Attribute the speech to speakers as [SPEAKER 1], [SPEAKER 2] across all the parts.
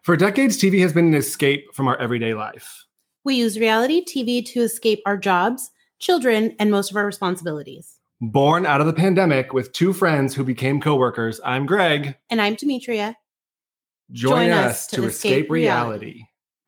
[SPEAKER 1] For decades, TV has been an escape from our everyday life.
[SPEAKER 2] We use reality TV to escape our jobs, children, and most of our responsibilities.
[SPEAKER 1] Born out of the pandemic with two friends who became coworkers, I'm Greg.
[SPEAKER 2] And I'm Demetria.
[SPEAKER 1] Join us to escape reality.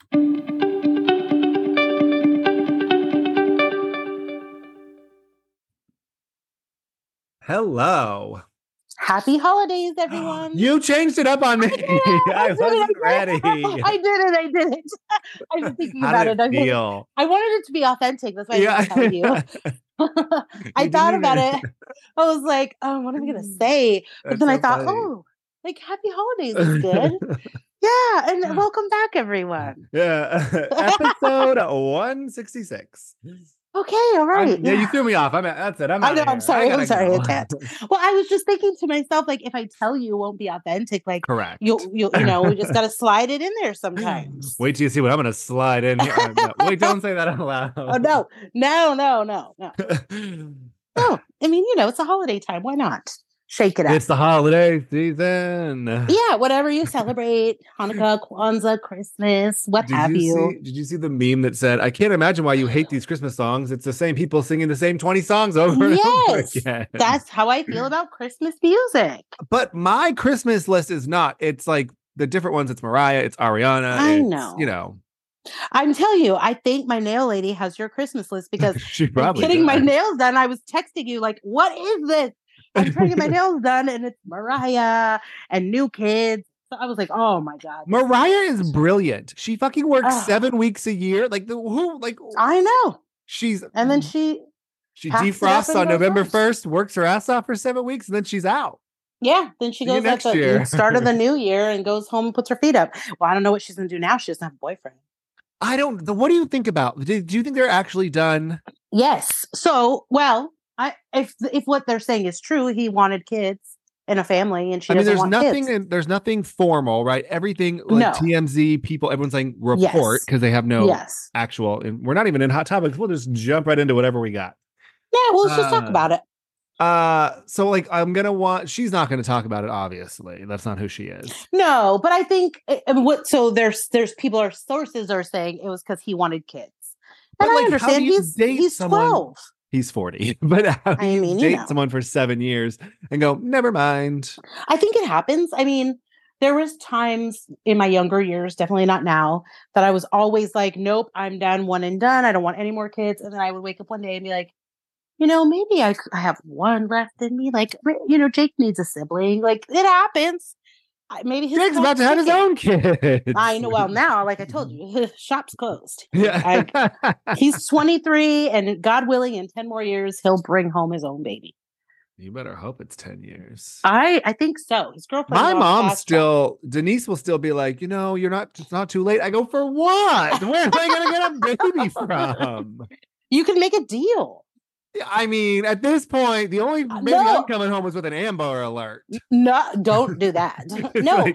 [SPEAKER 1] Hello.
[SPEAKER 2] Happy holidays, everyone.
[SPEAKER 1] You changed it up on me. I wasn't ready.
[SPEAKER 2] I did it. I was thinking about it. I wanted it to be authentic. That's why I didn't tell you. I thought about it. I was like, oh, what am I going to say? But then I thought, like, happy holidays is good. Yeah. And welcome back, everyone.
[SPEAKER 1] Yeah. Episode 166.
[SPEAKER 2] Okay, all right.
[SPEAKER 1] Yeah, you threw me off. That's it.
[SPEAKER 2] I'm sorry. I can't. Well, I was just thinking to myself, like, if I tell you, it won't be authentic. Like,
[SPEAKER 1] correct.
[SPEAKER 2] You know, we just got to slide it in there sometimes.
[SPEAKER 1] Wait till you see what I'm going to slide in here. No, wait, don't say that out loud.
[SPEAKER 2] Oh no. No. No, I mean, it's a holiday time. Why not? Shake it up.
[SPEAKER 1] It's the holiday season.
[SPEAKER 2] Yeah, whatever you celebrate, Hanukkah, Kwanzaa, Christmas, what have you.
[SPEAKER 1] Did you see the meme that said, I can't imagine why you hate these Christmas songs. It's the same people singing the same 20 songs over and over again.
[SPEAKER 2] That's how I feel about Christmas music.
[SPEAKER 1] But my Christmas list is not. It's like the different ones. It's Mariah. It's Ariana.
[SPEAKER 2] I know. I'm telling you, I think my nail lady has your Christmas list because
[SPEAKER 1] she probably
[SPEAKER 2] I'm getting my nails done. I was texting you like, what is this? I'm trying to get my nails done, and it's Mariah and New Kids. So I was like, "Oh my god!"
[SPEAKER 1] Mariah is brilliant. She fucking works 7 weeks a year. Like
[SPEAKER 2] I know.
[SPEAKER 1] And
[SPEAKER 2] then she
[SPEAKER 1] defrosts on November 1st, works her ass off for 7 weeks, and then she's out.
[SPEAKER 2] Yeah, then she goes at the start of the new year and goes home and puts her feet up. Well, I don't know what she's gonna do now. She doesn't have a boyfriend.
[SPEAKER 1] I don't. What do you think about? Do you think they're actually done?
[SPEAKER 2] Yes. So, well. If what they're saying is true, he wanted kids and a family, and she doesn't want kids.
[SPEAKER 1] There's nothing formal, right? Everything like TMZ people, everyone's saying report because they have no actual. And we're not even in hot topics. We'll just jump right into whatever we got.
[SPEAKER 2] Yeah, well, let's just talk about it.
[SPEAKER 1] So like she's not gonna talk about it. Obviously, that's not who she is.
[SPEAKER 2] No, but I think there's people or sources are saying it was because he wanted kids, and I understand he's 12.
[SPEAKER 1] He's 40, but how do you date someone for 7 years and go, never mind?
[SPEAKER 2] I think it happens. I mean, there was times in my younger years, definitely not now, that I was always like, nope, I'm done, one and done. I don't want any more kids. And then I would wake up one day and be like, maybe I have one left in me. Like, Jake needs a sibling. Like, it happens. Maybe
[SPEAKER 1] Jake's about to have his own kids.
[SPEAKER 2] I know. Well, now, like I told you, his shop's closed.
[SPEAKER 1] Yeah.
[SPEAKER 2] He's 23, and God willing, in 10 more years, he'll bring home his own baby.
[SPEAKER 1] You better hope it's 10 years.
[SPEAKER 2] I think so. His girlfriend.
[SPEAKER 1] My mom Denise will still be like, it's not too late. I go, for what? Where am I going to get a baby from?
[SPEAKER 2] You can make a deal.
[SPEAKER 1] I mean, at this point, the only baby I'm coming home was with an Amber Alert.
[SPEAKER 2] No, don't do that. No,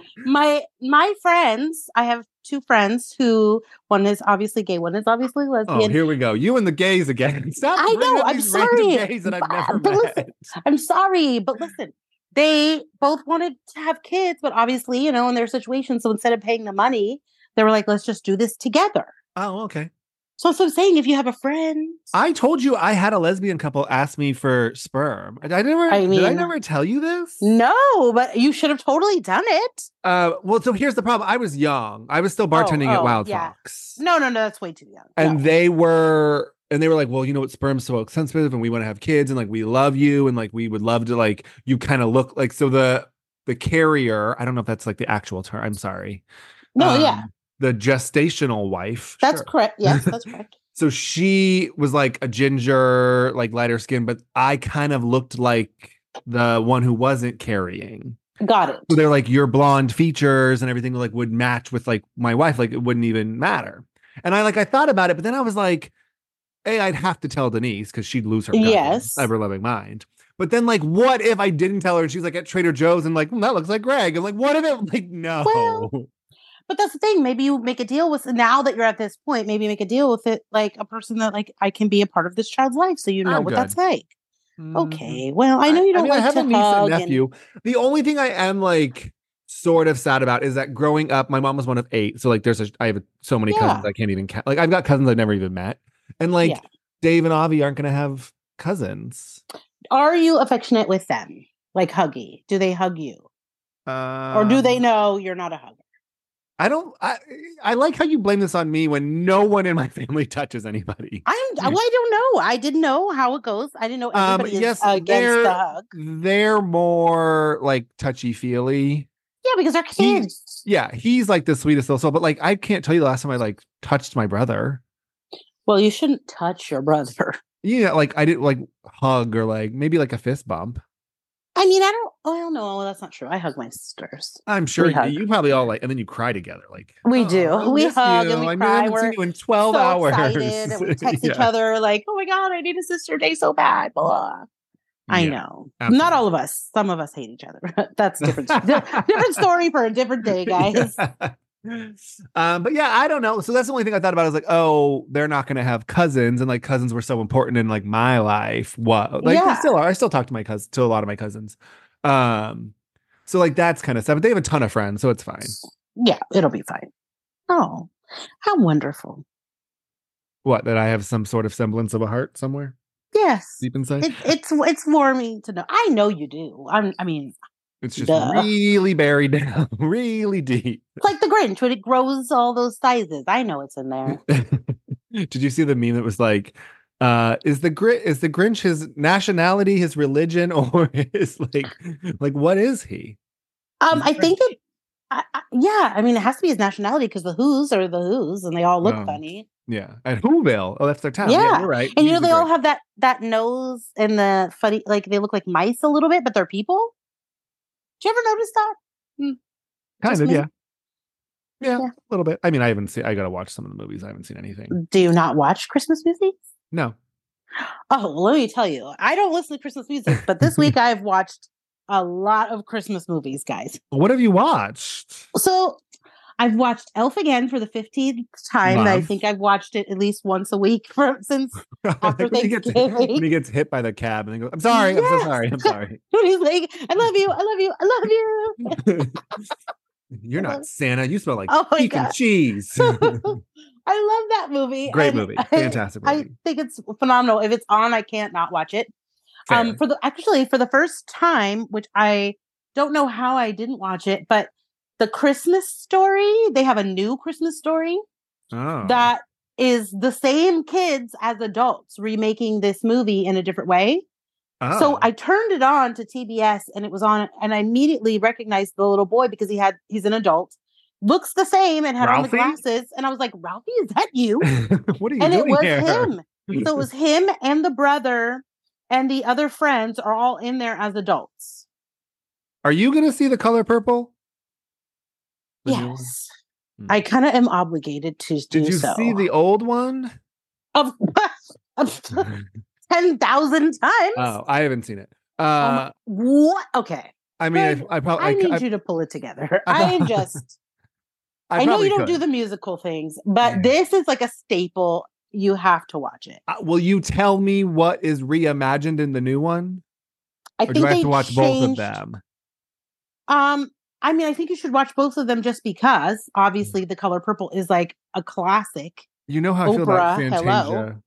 [SPEAKER 2] my friends, I have two friends who one is obviously gay, one is obviously lesbian.
[SPEAKER 1] Oh, here we go. You and the gays again. Stop.
[SPEAKER 2] I know. I'm sorry.
[SPEAKER 1] Gays that I've never met.
[SPEAKER 2] Listen, I'm sorry, but listen, they both wanted to have kids, but obviously, in their situation, so instead of paying the money, they were like, let's just do this together.
[SPEAKER 1] Oh, okay.
[SPEAKER 2] So I'm saying, if you have a friend,
[SPEAKER 1] I told you I had a lesbian couple ask me for sperm. Did I never tell you this?
[SPEAKER 2] No, but you should have totally done it.
[SPEAKER 1] Well, so here's the problem. I was young. I was still bartending at Wild Fox.
[SPEAKER 2] No, that's way too young.
[SPEAKER 1] And they were like, well, sperm's so expensive, and we want to have kids, and like we love you, and like we would love to like you kind of look like so the carrier. I don't know if that's like the actual term. I'm sorry.
[SPEAKER 2] No, yeah.
[SPEAKER 1] The gestational wife.
[SPEAKER 2] That's correct. Yes, that's correct.
[SPEAKER 1] So she was like a ginger, like lighter skin, but I kind of looked like the one who wasn't carrying.
[SPEAKER 2] Got it.
[SPEAKER 1] So they're like, your blonde features and everything like would match with like my wife. Like it wouldn't even matter. And I thought about it, but then I was like, I'd have to tell Denise because she'd lose her ever loving mind. But then like, what if I didn't tell her and she's like at Trader Joe's and like, that looks like Greg. I'm like, what if it like, no.
[SPEAKER 2] Well, but that's the thing. Maybe you make a deal with, now that you're at this point, maybe make a deal with it, like a person that like, I can be a part of this child's life. So what that's like. Okay. Well, I know you don't like
[SPEAKER 1] I have
[SPEAKER 2] to
[SPEAKER 1] a niece and nephew. The only thing I am like sort of sad about is that growing up, my mom was one of 8. So like I have so many cousins I can't even count. Like I've got cousins I've never even met. And like Dave and Avi aren't going to have cousins.
[SPEAKER 2] Are you affectionate with them? Like huggy? Do they hug you? Or do they know you're not a hugger?
[SPEAKER 1] I like how you blame this on me when no one in my family touches anybody.
[SPEAKER 2] I don't know. I didn't know how it goes. I didn't know everybody is against the hug.
[SPEAKER 1] They're more like touchy-feely.
[SPEAKER 2] Yeah, because they're kids.
[SPEAKER 1] He's like the sweetest little soul, but like I can't tell you the last time I like touched my brother.
[SPEAKER 2] Well, you shouldn't touch your brother.
[SPEAKER 1] Yeah, like I didn't like hug or like maybe like a fist bump.
[SPEAKER 2] I mean, I don't know. Well, that's not true. I hug my sisters.
[SPEAKER 1] I'm sure you probably all like, and then you cry together. Like
[SPEAKER 2] we do. We hug and we cry.
[SPEAKER 1] We're seen you in 12 hours.
[SPEAKER 2] Excited and we text each other like, "Oh my god, I need a sister day so bad." Blah. I know. Absolutely. Not all of us. Some of us hate each other. That's different. Different story for a different day, guys.
[SPEAKER 1] But yeah, I don't know. So that's the only thing I thought about. I was like, oh, they're not going to have cousins, and like cousins were so important in like my life. What? Like they still are. I still talk to to a lot of my cousins. So like that's kind of stuff. But they have a ton of friends, so it's fine.
[SPEAKER 2] Yeah, it'll be fine. Oh, how wonderful!
[SPEAKER 1] What? That I have some sort of semblance of a heart somewhere?
[SPEAKER 2] Yes,
[SPEAKER 1] deep inside.
[SPEAKER 2] It's warming to know. I know you do. I mean.
[SPEAKER 1] It's just really buried down, really deep.
[SPEAKER 2] It's like the Grinch when it grows all those sizes. I know it's in there.
[SPEAKER 1] Did you see the meme that was like, is the Grinch his nationality, his religion, or his like what is he?
[SPEAKER 2] I think it. I mean, it has to be his nationality because the Who's are the Who's, and they all look funny.
[SPEAKER 1] Yeah, at Whoville. Oh, that's their town. Yeah, you're right.
[SPEAKER 2] And they all have that nose and the funny, like they look like mice a little bit, but they're people. Did you ever notice that?
[SPEAKER 1] Kind of, yeah, a little bit. I mean, I gotta watch some of the movies. I haven't seen anything.
[SPEAKER 2] Do you not watch Christmas movies?
[SPEAKER 1] No.
[SPEAKER 2] Oh, well, let me tell you. I don't listen to Christmas music, but this week I've watched a lot of Christmas movies, guys.
[SPEAKER 1] What have you watched?
[SPEAKER 2] So I've watched Elf again for the 15th time. I think I've watched it at least once a week since after Thanksgiving.
[SPEAKER 1] When he gets hit by the cab and he goes, I'm sorry, I'm so sorry, I'm sorry.
[SPEAKER 2] When he's like, I love you, I love you, I love you.
[SPEAKER 1] You're not Santa. You smell like beef and cheese.
[SPEAKER 2] I love that movie.
[SPEAKER 1] Great movie. Fantastic movie.
[SPEAKER 2] I think it's phenomenal. If it's on, I can't not watch it.
[SPEAKER 1] Fair.
[SPEAKER 2] For the first time, which I don't know how I didn't watch it, but the Christmas Story, they have a new Christmas Story that is the same kids as adults remaking this movie in a different way. Oh. So I turned it on to TBS and it was on, and I immediately recognized the little boy because he's an adult, looks the same and had
[SPEAKER 1] Ralphie?
[SPEAKER 2] On the glasses. And I was like, Ralphie, is that you?
[SPEAKER 1] What are you doing here? And it was
[SPEAKER 2] him. So it was him and the brother and the other friends are all in there as adults.
[SPEAKER 1] Are you going to see The Color Purple?
[SPEAKER 2] Yes. I kind of am obligated to do so.
[SPEAKER 1] Did you see the old one?
[SPEAKER 2] Of 10,000 times.
[SPEAKER 1] Oh, I haven't seen it.
[SPEAKER 2] What? Okay.
[SPEAKER 1] I mean, I
[SPEAKER 2] need you to pull it together. I know you don't do the musical things, but this is like a staple. You have to watch it.
[SPEAKER 1] Will you tell me what is reimagined in the new one?
[SPEAKER 2] I think do I have to
[SPEAKER 1] watch both of them?
[SPEAKER 2] I mean, I think you should watch both of them just because obviously The Color Purple is like a classic.
[SPEAKER 1] You know how I feel about Fantasia.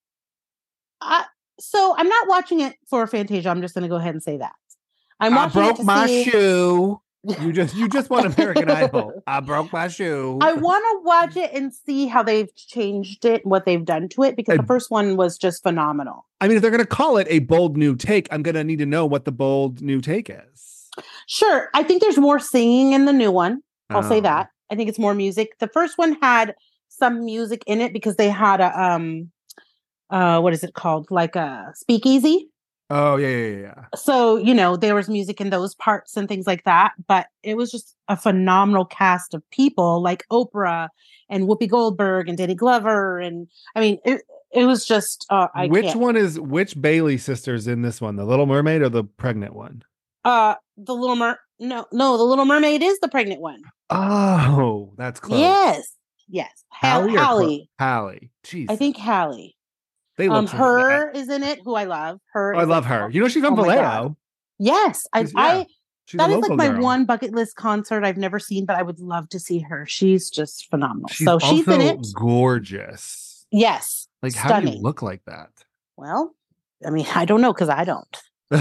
[SPEAKER 2] So I'm not watching it for Fantasia. I'm just going to go ahead and say that. I
[SPEAKER 1] broke my shoe. You just won American Idol. I broke my shoe.
[SPEAKER 2] I want to watch it and see how they've changed it, what they've done to it, because the first one was just phenomenal.
[SPEAKER 1] I mean, if they're going to call it a bold new take, I'm going to need to know what the bold new take is.
[SPEAKER 2] Sure. I think there's more singing in the new one. I'll say that. I think it's more music. The first one had some music in it because they had a what is it called? Like a speakeasy.
[SPEAKER 1] Oh, yeah.
[SPEAKER 2] So, there was music in those parts and things like that, but it was just a phenomenal cast of people like Oprah and Whoopi Goldberg and Danny Glover. And I mean, it was just,
[SPEAKER 1] which Bailey sisters in this one? The Little Mermaid or the pregnant one?
[SPEAKER 2] The Little the Little Mermaid is the pregnant one.
[SPEAKER 1] Oh, that's close.
[SPEAKER 2] Yes.
[SPEAKER 1] Hallie. Hallie. Jeez.
[SPEAKER 2] I think Hallie.
[SPEAKER 1] They look
[SPEAKER 2] her is in it, who I love.
[SPEAKER 1] I love her. She's on Vallejo.
[SPEAKER 2] Yes.
[SPEAKER 1] She's
[SPEAKER 2] that
[SPEAKER 1] a
[SPEAKER 2] is like
[SPEAKER 1] local
[SPEAKER 2] my
[SPEAKER 1] girl.
[SPEAKER 2] one bucket list concert I've never seen, but I would love to see her. She's just phenomenal.
[SPEAKER 1] She's
[SPEAKER 2] she's in it.
[SPEAKER 1] Gorgeous.
[SPEAKER 2] Yes.
[SPEAKER 1] Like,
[SPEAKER 2] stunning.
[SPEAKER 1] How do you look like that?
[SPEAKER 2] Well, I mean, I don't know because I don't.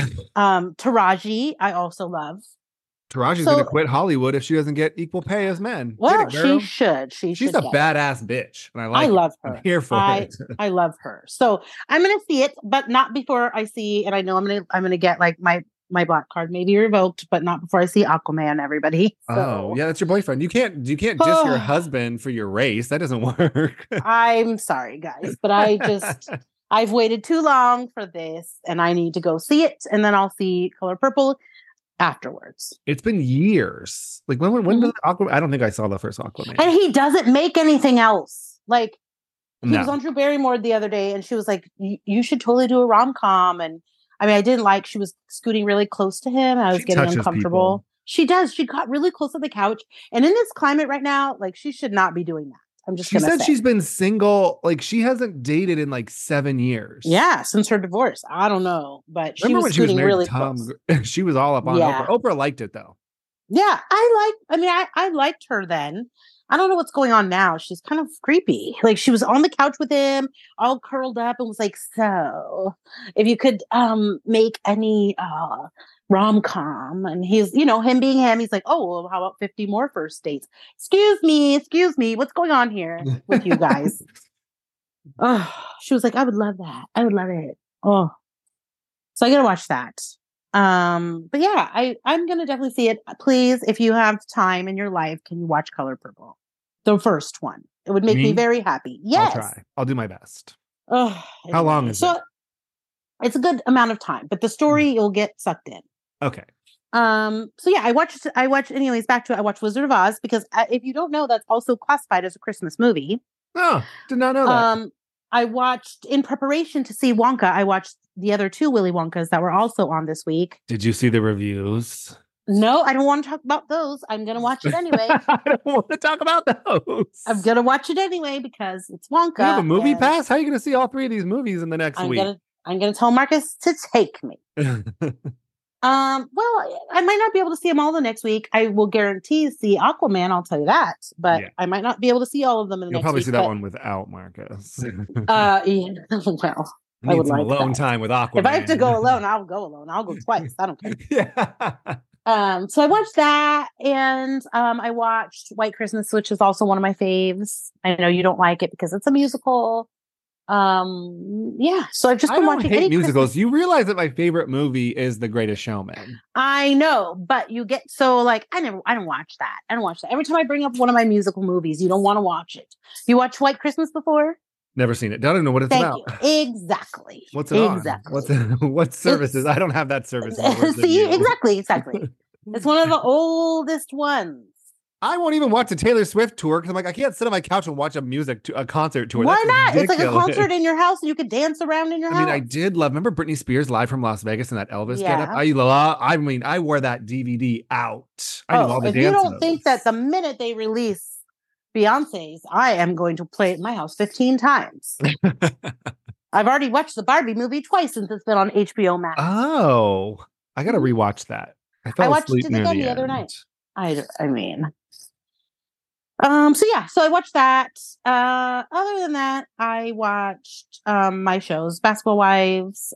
[SPEAKER 2] Taraji, I also love.
[SPEAKER 1] Taraji's going to quit Hollywood if she doesn't get equal pay as men.
[SPEAKER 2] Well, she should. She's
[SPEAKER 1] a badass bitch, and I
[SPEAKER 2] love her.
[SPEAKER 1] I'm here for it.
[SPEAKER 2] I love her. So I'm going to see it, but not before I see. And I know I'm going to get like my black card may be revoked, but not before I see Aquaman. Everybody. So.
[SPEAKER 1] Oh yeah, that's your boyfriend. You can't diss your husband for your race. That doesn't work.
[SPEAKER 2] I'm sorry, guys, but I've waited too long for this, and I need to go see it, and then I'll see Color Purple afterwards.
[SPEAKER 1] It's been years. Like when does Aquaman? I don't think I saw the first Aquaman.
[SPEAKER 2] And he doesn't make anything else. Like he was on Drew Barrymore the other day, and she was like, "You should totally do a rom-com." And I mean, I didn't like she was scooting really close to him. I was getting uncomfortable. People. She does. She got really close to the couch, and in this climate right now, like she should not be doing that.
[SPEAKER 1] She said she's been single, like she hasn't dated in like 7 years.
[SPEAKER 2] Yeah, since her divorce. I don't know, but she was scooting really close.
[SPEAKER 1] She was all up on Oprah. Oprah liked it though.
[SPEAKER 2] Yeah, I liked her then. I don't know what's going on now. She's kind of creepy. Like she was on the couch with him, all curled up, and was like, "So, if you could make any rom-com," and he's, him being him, he's like, "Oh, well, how about 50 more first dates?" Excuse me, what's going on here with you guys? Oh, she was like, "I would love that. I would love it." Oh, so I gotta watch that. But yeah, I'm gonna definitely see it. Please, if you have time in your life, can you watch Color Purple, the first one? It would make me very happy. Yes,
[SPEAKER 1] I'll try. I'll do my best.
[SPEAKER 2] Oh,
[SPEAKER 1] how long is it?
[SPEAKER 2] It's a good amount of time, but the story you'll get sucked in.
[SPEAKER 1] Okay.
[SPEAKER 2] So yeah, I watched anyways, back to it. I watched Wizard of Oz because if you don't know, that's also classified as a Christmas movie.
[SPEAKER 1] Oh, did not know that.
[SPEAKER 2] I watched in preparation to see Wonka. I watched the other 2 Willy Wonkas that were also on this week.
[SPEAKER 1] Did you see the reviews?
[SPEAKER 2] No, I don't want to talk about those. I'm going to watch it anyway.
[SPEAKER 1] I don't want to talk about those.
[SPEAKER 2] I'm going to watch it anyway because it's Wonka.
[SPEAKER 1] You have a movie pass? How are you going to see all 3 of these movies in the next week?
[SPEAKER 2] I'm going to tell Marcus to take me. Well, I might not be able to see them all the next week. I will guarantee see Aquaman. I'll tell you that, but I might not be able to see all of them in the next week.
[SPEAKER 1] You'll probably see that one without Marcus.
[SPEAKER 2] Yeah. Well, I would
[SPEAKER 1] some
[SPEAKER 2] like
[SPEAKER 1] alone time with Aquaman.
[SPEAKER 2] If I have to go alone, I'll go alone. I'll go twice. I don't care.
[SPEAKER 1] Yeah.
[SPEAKER 2] So I watched that, and I watched White Christmas, which is also one of my faves. I know you don't like it because it's a musical. Yeah, so I've just been watching
[SPEAKER 1] any musicals. You realize that my favorite movie is The Greatest Showman.
[SPEAKER 2] I know, but you get so like I don't watch that. Every time I bring up one of my musical movies, you don't want to watch it. You watched White Christmas before?
[SPEAKER 1] Never seen it. Don't even know what it's about.
[SPEAKER 2] Exactly.
[SPEAKER 1] What's it on? What services? I don't have that service.
[SPEAKER 2] See, exactly. It's one of the oldest ones.
[SPEAKER 1] I won't even watch the Taylor Swift tour because I'm like, I can't sit on my couch and watch a concert tour.
[SPEAKER 2] Why not? Ridiculous. It's like a concert in your house and you could dance around in your house.
[SPEAKER 1] I mean, I did love, remember Britney Spears live from Las Vegas and that Elvis getup? I wore that DVD out. I knew all the dances.
[SPEAKER 2] You don't think that the minute they release Beyonce's, I am going to play it in my house 15 times. I've already watched the Barbie movie twice since it's been on HBO Max.
[SPEAKER 1] Oh, I got to rewatch that. I watched it again the other night.
[SPEAKER 2] I mean... So I watched that. Other than that, I watched my shows, Basketball Wives,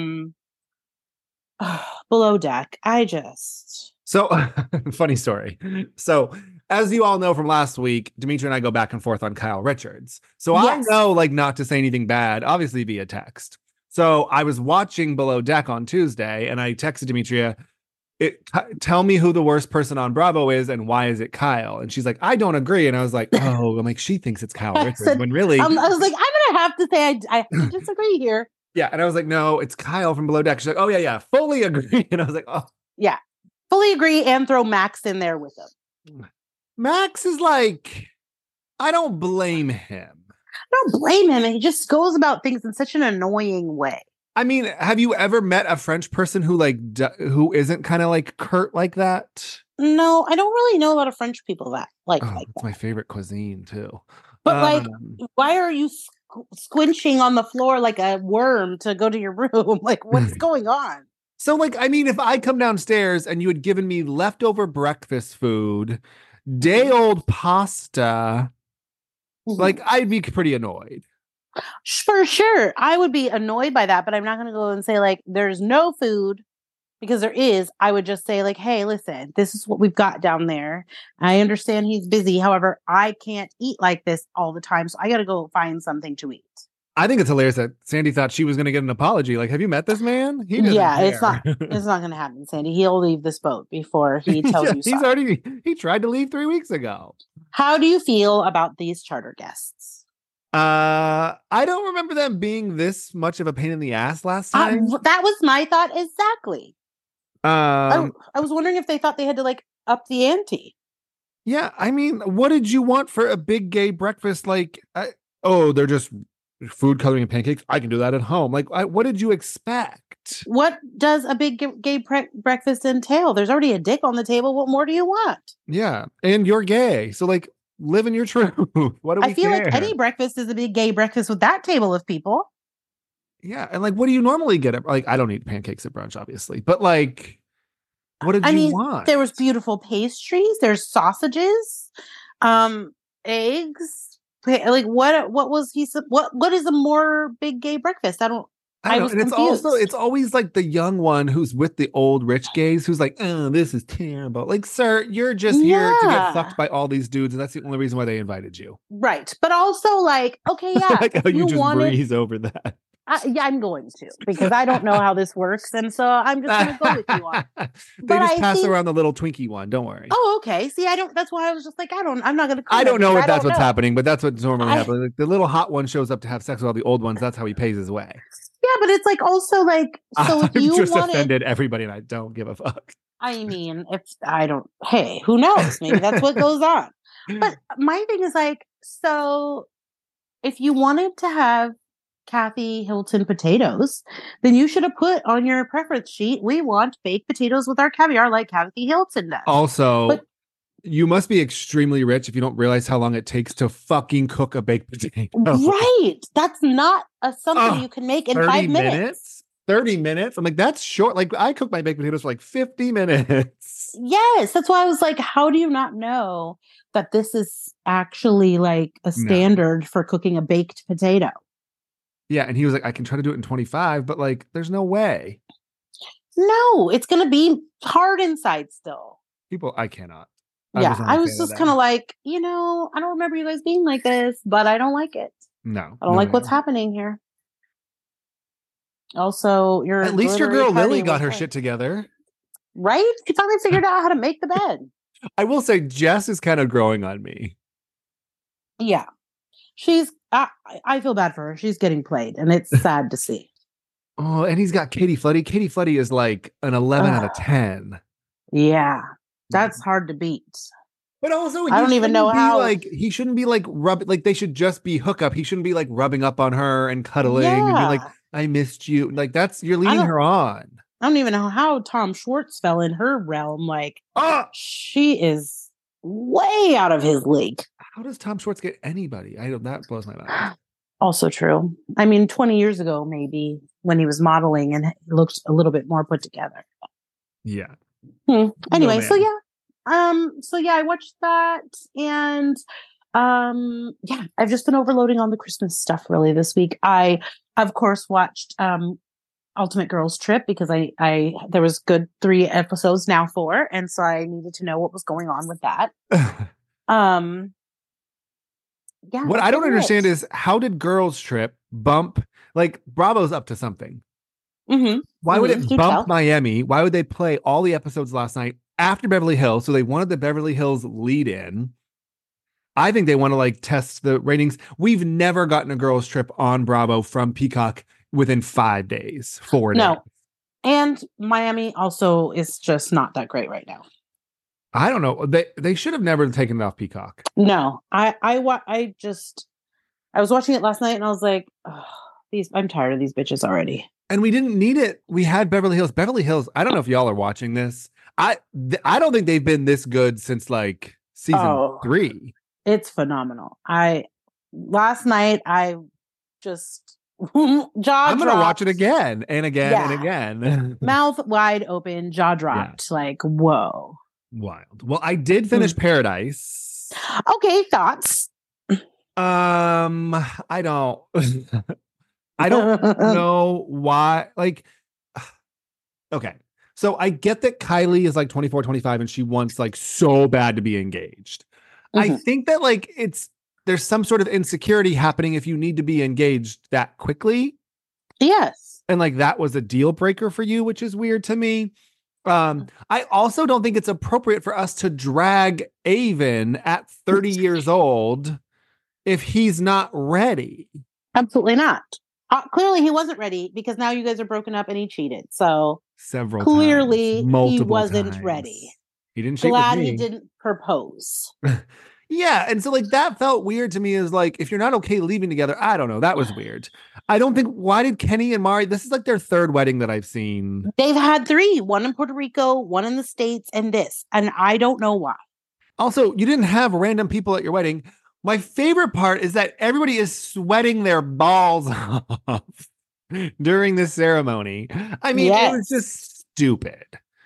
[SPEAKER 2] Below Deck. So
[SPEAKER 1] funny story. So as you all know from last week, Demetria and I go back and forth on Kyle Richards. So yes. I know not to say anything bad, obviously via text. So I was watching Below Deck on Tuesday and I texted Demetria, tell me who the worst person on Bravo is and why is it Kyle? And she's like, I don't agree. And I was like, I'm like, she thinks it's Kyle Richards when really
[SPEAKER 2] I was like, I'm gonna have to say I have to disagree here.
[SPEAKER 1] Yeah, and I was like, no, it's Kyle from Below Deck. She's like, oh yeah, fully agree. And I was like, oh
[SPEAKER 2] yeah, fully agree, and throw Max in there with him.
[SPEAKER 1] Max is like, I don't blame him.
[SPEAKER 2] I don't blame him. He just goes about things in such an annoying way.
[SPEAKER 1] I mean, have you ever met a French person who who isn't kind of like curt like that?
[SPEAKER 2] No, I don't really know a lot of French people that like that.
[SPEAKER 1] It's my favorite cuisine too.
[SPEAKER 2] But why are you squinching on the floor like a worm to go to your room? Like, what's going on?
[SPEAKER 1] So, like, I mean, if I come downstairs and you had given me leftover breakfast food, day old pasta, like, I'd be pretty annoyed.
[SPEAKER 2] For sure. I would be annoyed by that, but I'm not going to go and say, like, there's no food, because there is. I would just say, like, hey, listen, this is what we've got down there. I understand he's busy. However, I can't eat like this all the time. So I got to go find something to eat.
[SPEAKER 1] I think it's hilarious that Sandy thought she was going to get an apology. Like, have you met this man? He doesn't care.
[SPEAKER 2] It's not going to happen, Sandy. He'll leave this boat before he tells you sorry.
[SPEAKER 1] He tried to leave 3 weeks ago.
[SPEAKER 2] How do you feel about these charter guests?
[SPEAKER 1] I don't remember them being this much of a pain in the ass last time.
[SPEAKER 2] That was my thought exactly. I was wondering if they thought they had to like up the ante.
[SPEAKER 1] Yeah, I mean, what did you want for a big gay breakfast? Like, they're just food, coloring, and pancakes. I can do that at home. Like, what did you expect?
[SPEAKER 2] What does a big gay breakfast entail? There's already a dick on the table. What more do you want?
[SPEAKER 1] Yeah, and you're gay, so like, live in your truth. What do we? I feel
[SPEAKER 2] like any breakfast is a big gay breakfast with that table of people.
[SPEAKER 1] Yeah, and like, what do you normally get at? Like, I don't eat pancakes at brunch, obviously, but like, what did you want?
[SPEAKER 2] There was beautiful pastries. There's sausages, eggs. Like, what was he? What is a more big gay breakfast? I don't know. And
[SPEAKER 1] confused. It's always like the young one who's with the old rich gays who's like, oh, this is terrible. Like, sir, you're just here to get fucked by all these dudes, and that's the only reason why they invited you.
[SPEAKER 2] Right, but also like, okay, yeah,
[SPEAKER 1] like how you just breeze over that.
[SPEAKER 2] I'm going to, because I don't know how this works, and so I'm just going to go with you on.
[SPEAKER 1] They just pass around the little Twinkie one. Don't worry.
[SPEAKER 2] Oh, okay. See, I don't. That's why I was just like, I'm not going to.
[SPEAKER 1] I don't know if that's what's happening, but that's what's normally happening. Like, the little hot one shows up to have sex with all the old ones. That's how he pays his way.
[SPEAKER 2] Yeah, but it's like also like, so if you
[SPEAKER 1] just offended everybody, and I don't give a fuck.
[SPEAKER 2] I mean, hey, who knows? Maybe that's what goes on. But my thing is like, so if you wanted to have Kathy Hilton potatoes, then you should have put on your preference sheet, we want baked potatoes with our caviar like Kathy Hilton does.
[SPEAKER 1] Also, you must be extremely rich if you don't realize how long it takes to fucking cook a baked potato.
[SPEAKER 2] Right. That's not something you can make in 5 minutes.
[SPEAKER 1] 30 minutes? I'm like, that's short. Like, I cook my baked potatoes for like 50 minutes.
[SPEAKER 2] Yes. That's why I was like, how do you not know that this is actually like a standard for cooking a baked potato?
[SPEAKER 1] Yeah, and he was like, I can try to do it in 25, but like, there's no way.
[SPEAKER 2] No, it's going to be hard inside still.
[SPEAKER 1] I cannot.
[SPEAKER 2] I was just kind of like, I don't remember you guys being like this, but I don't like it.
[SPEAKER 1] No.
[SPEAKER 2] I don't like what's happening here. Also,
[SPEAKER 1] at least your girl Lily got her shit together.
[SPEAKER 2] Right? She finally figured out how to make the bed.
[SPEAKER 1] I will say Jess is kind of growing on me.
[SPEAKER 2] Yeah. I feel bad for her. She's getting played, and it's sad to see.
[SPEAKER 1] Oh, and he's got Katie Floody. Katie Floody is like an 11 out of 10.
[SPEAKER 2] Yeah. That's hard to beat.
[SPEAKER 1] But also,
[SPEAKER 2] I don't even know how.
[SPEAKER 1] Like, he shouldn't be like rubbing. Like, they should just be hookup. He shouldn't be like rubbing up on her and cuddling and being like, "I missed you." Like, you're leading her on.
[SPEAKER 2] I don't even know how Tom Schwartz fell in her realm. Like, she is way out of his league.
[SPEAKER 1] How does Tom Schwartz get anybody? That blows my mind.
[SPEAKER 2] Also true. I mean, 20 years ago, maybe when he was modeling and he looked a little bit more put together.
[SPEAKER 1] Yeah.
[SPEAKER 2] Anyway, so I watched that, and I've just been overloading on the Christmas stuff really this week. I of course watched Ultimate Girls Trip because I there was good 3 episodes, now 4, and so I needed to know what was going on with that.
[SPEAKER 1] What I don't understand is, how did Girls Trip bump, like, Bravo's up to something. Why would it bump Miami? Why would they play all the episodes last night after Beverly Hills? So they wanted the Beverly Hills lead in. I think they want to like test the ratings. We've never gotten a Girls Trip on Bravo from Peacock within 5 days, 4 days.
[SPEAKER 2] No. And Miami also is just not that great right now.
[SPEAKER 1] I don't know. They should have never taken it off Peacock.
[SPEAKER 2] No, I was watching it last night and I was like, I'm tired of these bitches already.
[SPEAKER 1] And we didn't need it. We had Beverly Hills. Beverly Hills. I don't know if y'all are watching this. I don't think they've been this good since like season 3.
[SPEAKER 2] It's phenomenal. Last night I just Jaw
[SPEAKER 1] I'm going to watch it again and again and again.
[SPEAKER 2] Mouth wide open, jaw dropped. Like, whoa.
[SPEAKER 1] Wild. Well, I did finish Paradise.
[SPEAKER 2] Okay, thoughts?
[SPEAKER 1] I don't I don't know why. Like, okay. So I get that Kylie is like 24, 25 and she wants like so bad to be engaged. I think that like there's some sort of insecurity happening if you need to be engaged that quickly.
[SPEAKER 2] Yes.
[SPEAKER 1] And like that was a deal breaker for you, which is weird to me. I also don't think it's appropriate for us to drag Aven at 30 years old if he's not ready.
[SPEAKER 2] Absolutely not. Clearly he wasn't ready because now you guys are broken up and he cheated. So
[SPEAKER 1] several
[SPEAKER 2] clearly
[SPEAKER 1] times,
[SPEAKER 2] he wasn't
[SPEAKER 1] times.
[SPEAKER 2] Ready.
[SPEAKER 1] He didn't cheat
[SPEAKER 2] Glad
[SPEAKER 1] with me.
[SPEAKER 2] He didn't propose.
[SPEAKER 1] Yeah. And so like that felt weird to me is like, if you're not okay leaving together, I don't know. That was weird. I don't think, why did Kenny and Mari, this is like their third wedding that I've seen.
[SPEAKER 2] They've had 3, one in Puerto Rico, one in the States, and this. And I don't know why.
[SPEAKER 1] Also, you didn't have random people at your wedding. My favorite part is that everybody is sweating their balls off during this ceremony. I mean, It was just stupid.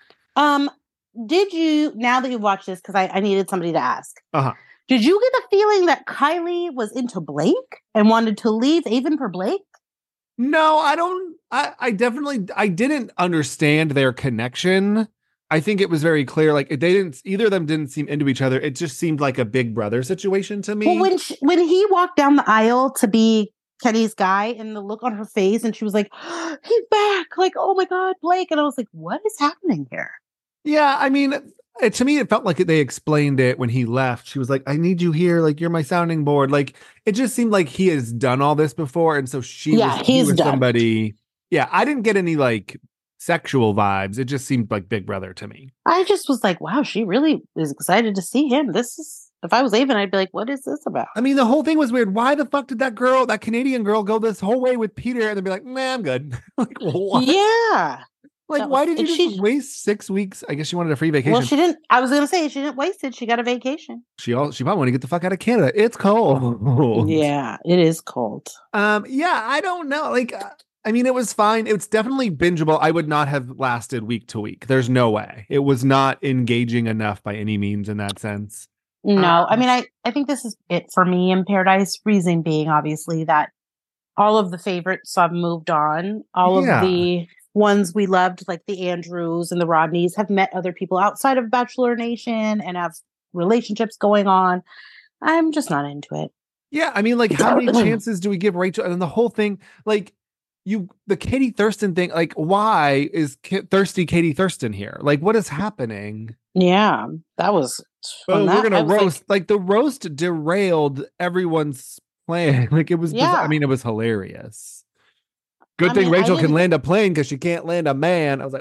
[SPEAKER 2] Did you, now that you've watched this, because I needed somebody to ask,
[SPEAKER 1] did
[SPEAKER 2] you get the feeling that Kylie was into Blake and wanted to leave Aven for Blake?
[SPEAKER 1] No, I don't. I didn't understand their connection. I think it was very clear. Like either of them didn't seem into each other. It just seemed like a big brother situation to me.
[SPEAKER 2] Well, when he walked down the aisle to be Kenny's guy and the look on her face and she was like, oh, he's back. Like, oh my God, Blake. And I was like, what is happening here?
[SPEAKER 1] Yeah. I mean, to me, it felt like they explained it when he left. She was like, I need you here. Like, you're my sounding board. Like, it just seemed like he has done all this before. And so he was somebody. Yeah. I didn't get any like sexual vibes. It just seemed like Big Brother to me.
[SPEAKER 2] I just was like, wow, she really is excited to see him. If I was Aven, I'd be like, what is this about?
[SPEAKER 1] I mean, the whole thing was weird. Why the fuck did that Canadian girl go this whole way with Peter and then be like, nah, I'm good. Like, what?
[SPEAKER 2] Yeah.
[SPEAKER 1] Like, why did you just waste 6 weeks? I guess she wanted a free vacation.
[SPEAKER 2] Well, she didn't. I was going to say she didn't waste it. She got a vacation.
[SPEAKER 1] She probably wanted to get the fuck out of Canada. It's cold.
[SPEAKER 2] Yeah, it is cold.
[SPEAKER 1] Yeah, I don't know. Like, I mean, it was fine. It's definitely bingeable. I would not have lasted week to week. There's no way. It was not engaging enough by any means in that sense.
[SPEAKER 2] No, I mean, I think this is it for me in Paradise. Reason being, obviously, that all of the favorites have moved on. All of the ones we loved, like the Andrews and the Rodneys, have met other people outside of Bachelor Nation and have relationships going on. I'm just not into it.
[SPEAKER 1] Yeah, I mean, like, how many chances do we give Rachel? And the whole thing, like, the Katie Thurston thing, like, why is thirsty Katie Thurston here? Like, what is happening?
[SPEAKER 2] Yeah, that was.
[SPEAKER 1] Oh, we're gonna roast. Like, the roast derailed everyone's plan. Like, it was. I mean, it was hilarious. Good thing Rachel can land a plane because she can't land a man. I was like,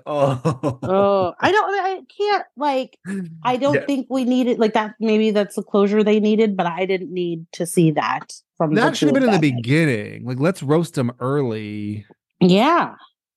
[SPEAKER 1] oh,
[SPEAKER 2] I can't. Like, I don't think we needed like that. Maybe that's the closure they needed, but I didn't need to see that from
[SPEAKER 1] that. Should have been in the beginning. Like, let's roast them early.
[SPEAKER 2] Yeah.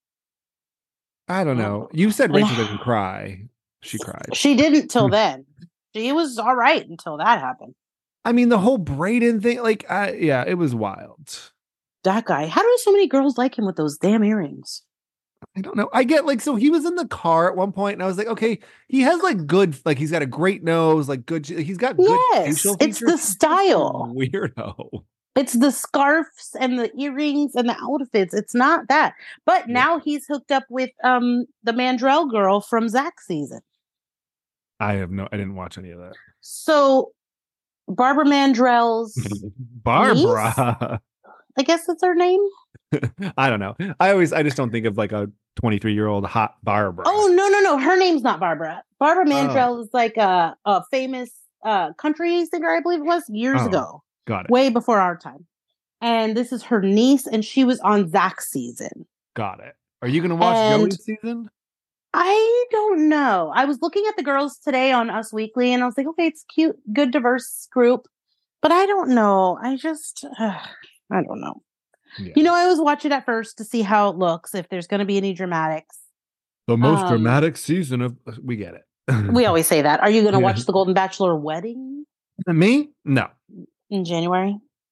[SPEAKER 1] I don't know. You said Rachel didn't cry. She cried.
[SPEAKER 2] She didn't till then. She was all right until that happened.
[SPEAKER 1] I mean, the whole Brayden thing, like, yeah, it was wild.
[SPEAKER 2] That guy. How do so many girls like him with those damn earrings?
[SPEAKER 1] I don't know. I get like, so he was in the car at one point and I was like, okay, he has like good, like he's got a great nose, like good, he's got good facial features.
[SPEAKER 2] It's the style.
[SPEAKER 1] Weirdo.
[SPEAKER 2] It's the scarves and the earrings and the outfits. It's not that. But now he's hooked up with the Mandrell girl from Zach's season.
[SPEAKER 1] I didn't watch any of that.
[SPEAKER 2] So Barbara Mandrell's
[SPEAKER 1] Barbara.
[SPEAKER 2] Niece? I guess that's her name.
[SPEAKER 1] I don't know. I just don't think of like a 23-year-old hot Barbara.
[SPEAKER 2] Oh, no. Her name's not Barbara. Barbara Mandrell is like a famous country singer, I believe it was, years ago.
[SPEAKER 1] Got it.
[SPEAKER 2] Way before our time. And this is her niece, and she was on Zach's season.
[SPEAKER 1] Got it. Are you going to watch Joey's season?
[SPEAKER 2] I don't know. I was looking at the girls today on Us Weekly, and I was like, okay, it's cute, good, diverse group. But I don't know. I don't know. Yeah. I always watch it at first to see how it looks, if there's going to be any dramatics.
[SPEAKER 1] The most dramatic season of... We get it.
[SPEAKER 2] We always say that. Are you going to watch The Golden Bachelor wedding?
[SPEAKER 1] Me? No.
[SPEAKER 2] In January?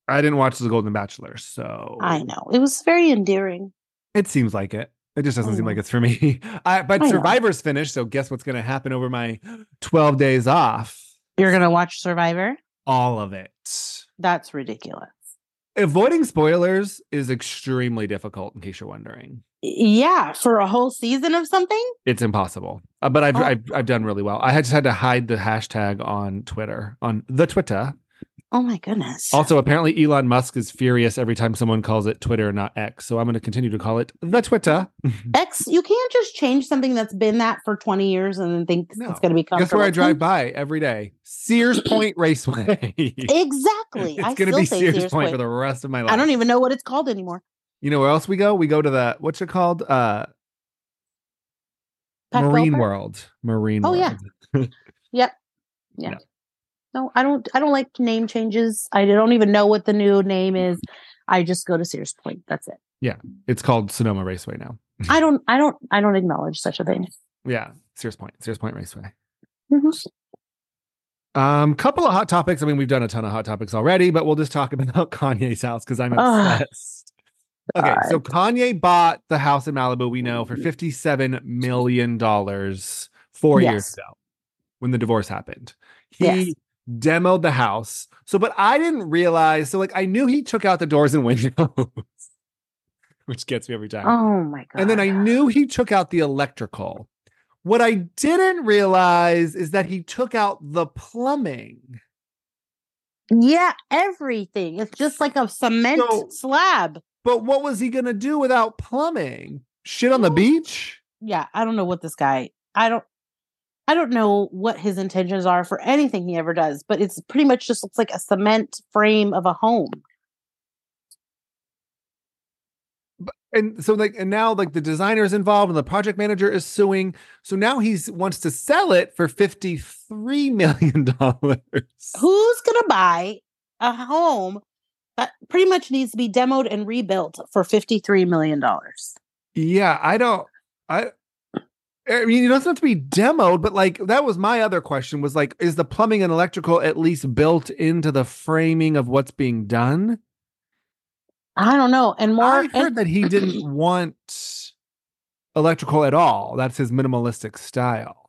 [SPEAKER 1] I didn't watch The Golden Bachelor, so
[SPEAKER 2] I know. It was very endearing.
[SPEAKER 1] it seems like it. It just doesn't seem like it's for me. But Survivor's finished, so guess what's going to happen over my 12 days off?
[SPEAKER 2] You're going to watch Survivor?
[SPEAKER 1] All of it.
[SPEAKER 2] That's ridiculous.
[SPEAKER 1] Avoiding spoilers is extremely difficult, in case you're wondering.
[SPEAKER 2] Yeah, for a whole season of something?
[SPEAKER 1] It's impossible. But I've done really well. I just had to hide the hashtag on Twitter, on the Twitter.
[SPEAKER 2] Oh my goodness.
[SPEAKER 1] Also, apparently Elon Musk is furious every time someone calls it Twitter, not X. So I'm going to continue to call it the Twitter.
[SPEAKER 2] X, you can't just change something that's been that for 20 years and then think it's going to be comfortable.
[SPEAKER 1] Guess where I drive by every day? Sears Point Raceway.
[SPEAKER 2] Exactly.
[SPEAKER 1] It's going to be Sears Point for the rest of my life.
[SPEAKER 2] I don't even know what it's called anymore.
[SPEAKER 1] You know where else we go? We go to the, what's it called? Marine World. Marine World.
[SPEAKER 2] Yeah. Yep. Yeah. No, I don't like name changes. I don't even know what the new name is. I just go to Sears Point. That's it.
[SPEAKER 1] Yeah. It's called Sonoma Raceway now.
[SPEAKER 2] I don't acknowledge such a thing.
[SPEAKER 1] Yeah. Sears Point Raceway.
[SPEAKER 2] Mm-hmm.
[SPEAKER 1] Couple of hot topics. I mean, we've done a ton of hot topics already, but we'll just talk about Kanye's house because I'm obsessed. Okay, so Kanye bought the house in Malibu, we know, for $57 million 4 years ago when the divorce happened. He demoed the house. So, but I didn't realize. So, like, I knew he took out the doors and windows, which gets me every time.
[SPEAKER 2] Oh, my God.
[SPEAKER 1] And then I knew he took out the electrical. What I didn't realize is that he took out the plumbing.
[SPEAKER 2] Yeah, everything. It's just like a cement slab.
[SPEAKER 1] But what was he going to do without plumbing? Shit on the beach?
[SPEAKER 2] Yeah, I don't know what this guy... I don't know what his intentions are for anything he ever does, but it's pretty much just looks like a cement frame of a home.
[SPEAKER 1] And so, like, and now, like, the designer is involved and the project manager is suing. So now he wants to sell it for $53 million.
[SPEAKER 2] Who's going to buy a home that pretty much needs to be demoed and rebuilt for $53 million?
[SPEAKER 1] Yeah, I mean, it doesn't have to be demoed, but like, that was my other question was like, is the plumbing and electrical at least built into the framing of what's being done?
[SPEAKER 2] I don't know. And
[SPEAKER 1] I heard that he didn't want electrical at all. That's his minimalistic style.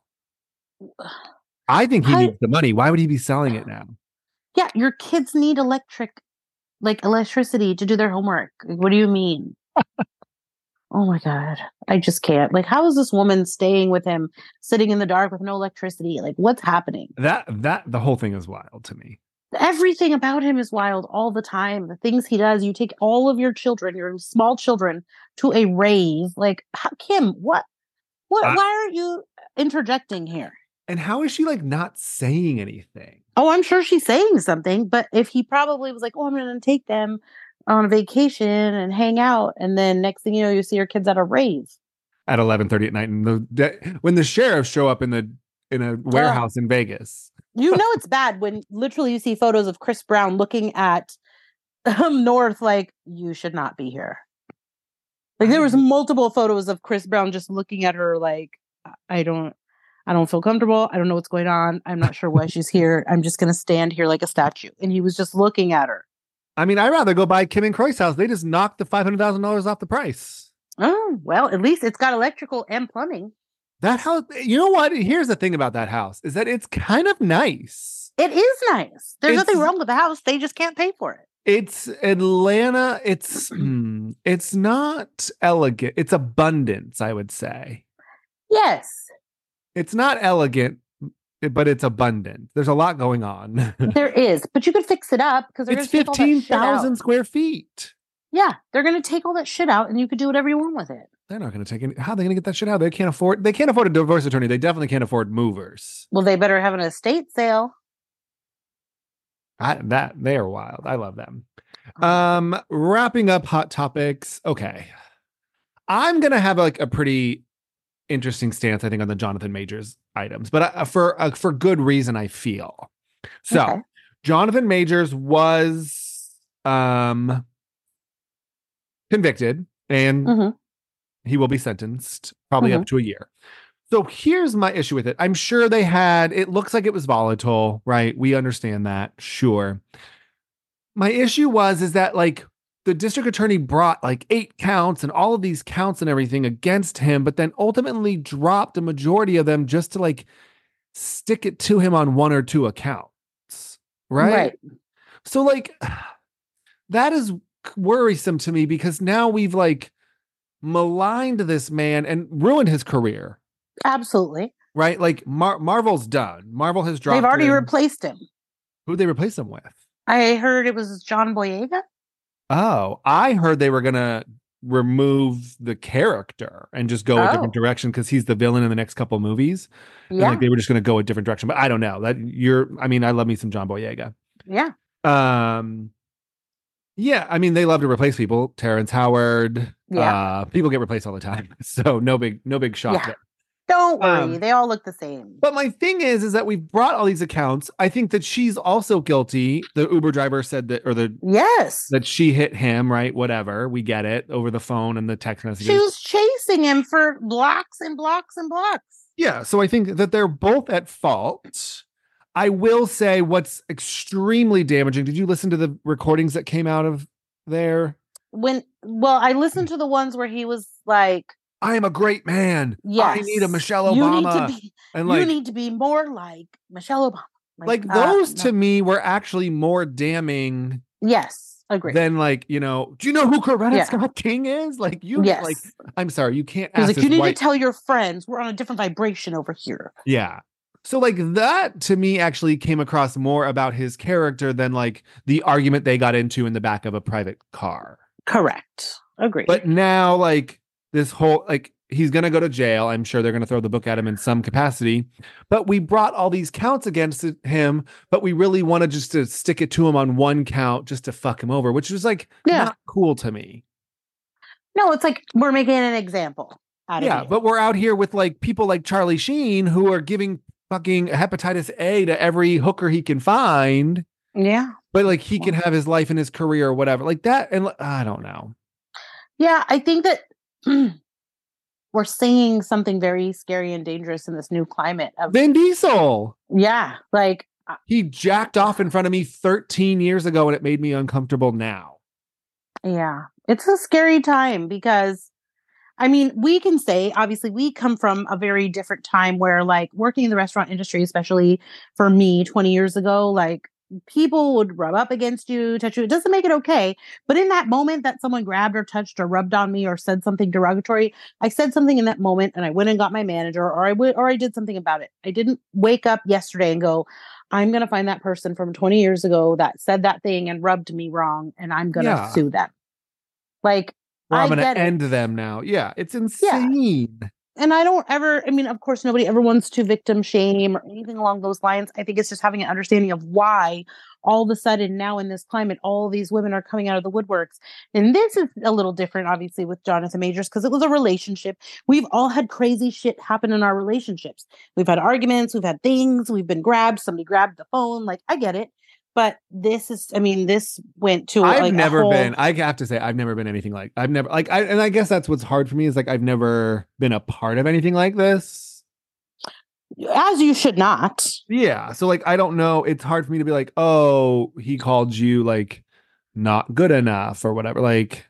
[SPEAKER 1] I think he needs the money. Why would he be selling it now?
[SPEAKER 2] Yeah, your kids need electricity to do their homework. What do you mean? Oh my God. I just can't. Like, how is this woman staying with him, sitting in the dark with no electricity? Like, what's happening?
[SPEAKER 1] The whole thing is wild to me.
[SPEAKER 2] Everything about him is wild all the time. The things he does, you take all of your children, your small children, to a rave. Like, Kim, why aren't you interjecting here?
[SPEAKER 1] And how is she like not saying anything?
[SPEAKER 2] Oh, I'm sure she's saying something, but if he probably was like, oh, I'm going to take them on a vacation and hang out, and then next thing you know, you see your kids at a rave
[SPEAKER 1] at 11:30 at night, and when the sheriffs show up in a warehouse in Vegas.
[SPEAKER 2] You know it's bad when literally you see photos of Chris Brown looking at North like, you should not be here. Like, there was multiple photos of Chris Brown just looking at her like, I don't feel comfortable. I don't know what's going on. I'm not sure why she's here. I'm just going to stand here like a statue. And he was just looking at her.
[SPEAKER 1] I mean, I'd rather go buy Kim and Kroy's house. They just knocked the $500,000 off the price.
[SPEAKER 2] Oh, well, at least it's got electrical and plumbing.
[SPEAKER 1] That house, you know what? Here's the thing about that house is that it's kind of nice.
[SPEAKER 2] It is nice. There's nothing wrong with the house. They just can't pay for it.
[SPEAKER 1] It's Atlanta. It's not elegant. It's abundance, I would say.
[SPEAKER 2] Yes.
[SPEAKER 1] It's not elegant, but it's abundant. There's a lot going on.
[SPEAKER 2] There is, but you could fix it up because
[SPEAKER 1] it's 15,000 square feet.
[SPEAKER 2] Yeah, they're going to take all that shit out, and you could do whatever you want with it.
[SPEAKER 1] They're not going to take it. How are they going to get that shit out? They can't afford a divorce attorney. They definitely can't afford movers.
[SPEAKER 2] Well, they better have an estate sale.
[SPEAKER 1] They are wild. I love them. Wrapping up hot topics. Okay. I'm going to have like a pretty interesting stance, I think, on the Jonathan Majors items, but for good reason, I feel. So okay. Jonathan Majors was convicted and he will be sentenced probably up to a year. So here's my issue with it. I'm sure it looks like it was volatile, right? We understand that. Sure. My issue is that like the district attorney brought like 8 counts and all of these counts and everything against him, but then ultimately dropped a majority of them just to like stick it to him on 1 or 2 accounts. Right. So like that is worrisome to me because now we've like maligned this man and ruined his career.
[SPEAKER 2] Absolutely.
[SPEAKER 1] Right? Like Marvel's done. Marvel has dropped.
[SPEAKER 2] They've already replaced him.
[SPEAKER 1] Who'd they replace him with?
[SPEAKER 2] I heard it was John Boyega.
[SPEAKER 1] Oh, I heard they were going to remove the character and just go a different direction because he's the villain in the next couple movies. Yeah. And like they were just going to go a different direction. But I don't know. I love me some John Boyega.
[SPEAKER 2] Yeah.
[SPEAKER 1] Yeah, I mean, they love to replace people. Terrence Howard. Yeah. People get replaced all the time. So no big shock there.
[SPEAKER 2] Don't worry. They all look the same.
[SPEAKER 1] But my thing is that we've brought all these accounts. I think that she's also guilty. The Uber driver said that, that she hit him, right? Whatever. We get it over the phone and the text messages.
[SPEAKER 2] She was chasing him for blocks and blocks and blocks.
[SPEAKER 1] Yeah. So I think that they're both at fault. I will say what's extremely damaging. Did you listen to the recordings that came out of there?
[SPEAKER 2] I listened to the ones where he was like,
[SPEAKER 1] I am a great man. Yes. I need a Michelle Obama.
[SPEAKER 2] You need to be more like Michelle Obama.
[SPEAKER 1] Like those to me were actually more damning.
[SPEAKER 2] Yes, agree.
[SPEAKER 1] Than like, do you know who Coretta Scott King is? Like like, I'm sorry, you can't ask.
[SPEAKER 2] He's like, you need to tell your friends we're on a different vibration over here.
[SPEAKER 1] Yeah. So like that to me actually came across more about his character than like the argument they got into in the back of a private car.
[SPEAKER 2] Correct. Agree.
[SPEAKER 1] But now like this whole like he's going to go to jail. I'm sure they're going to throw the book at him in some capacity. But we brought all these counts against him, but we really wanted just to stick it to him on 1 count just to fuck him over, which was like not cool to me.
[SPEAKER 2] No, it's like we're making an example out of it.
[SPEAKER 1] But we're out here with like people like Charlie Sheen who are giving fucking hepatitis A to every hooker he can find.
[SPEAKER 2] Yeah.
[SPEAKER 1] But like he can have his life and his career or whatever like that. And I don't know.
[SPEAKER 2] Yeah, I think that we're seeing something very scary and dangerous in this new climate of
[SPEAKER 1] Vin Diesel.
[SPEAKER 2] Yeah. Like
[SPEAKER 1] he jacked off in front of me 13 years ago and it made me uncomfortable now.
[SPEAKER 2] Yeah. It's a scary time because I mean, we can say, obviously, we come from a very different time where, like, working in the restaurant industry, especially for me 20 years ago, like, people would rub up against you, touch you. It doesn't make it okay. But in that moment that someone grabbed or touched or rubbed on me or said something derogatory, I said something in that moment and I went and got my manager or I did something about it. I didn't wake up yesterday and go, I'm going to find that person from 20 years ago that said that thing and rubbed me wrong and I'm going to sue them. Like,
[SPEAKER 1] I'm going to end them now. Yeah, it's insane.
[SPEAKER 2] Yeah. And of course, nobody ever wants to victim shame or anything along those lines. I think it's just having an understanding of why all of a sudden now in this climate, all these women are coming out of the woodworks. And this is a little different, obviously, with Jonathan Majors, because it was a relationship. We've all had crazy shit happen in our relationships. We've had arguments, we've had things, we've been grabbed, somebody grabbed the phone. Like, I get it. But this went to
[SPEAKER 1] I have to say, I've never been anything like, and I guess that's what's hard for me is like, I've never been a part of anything like this.
[SPEAKER 2] As you should not.
[SPEAKER 1] Yeah. So like, I don't know. It's hard for me to be like, oh, he called you like not good enough or whatever. Like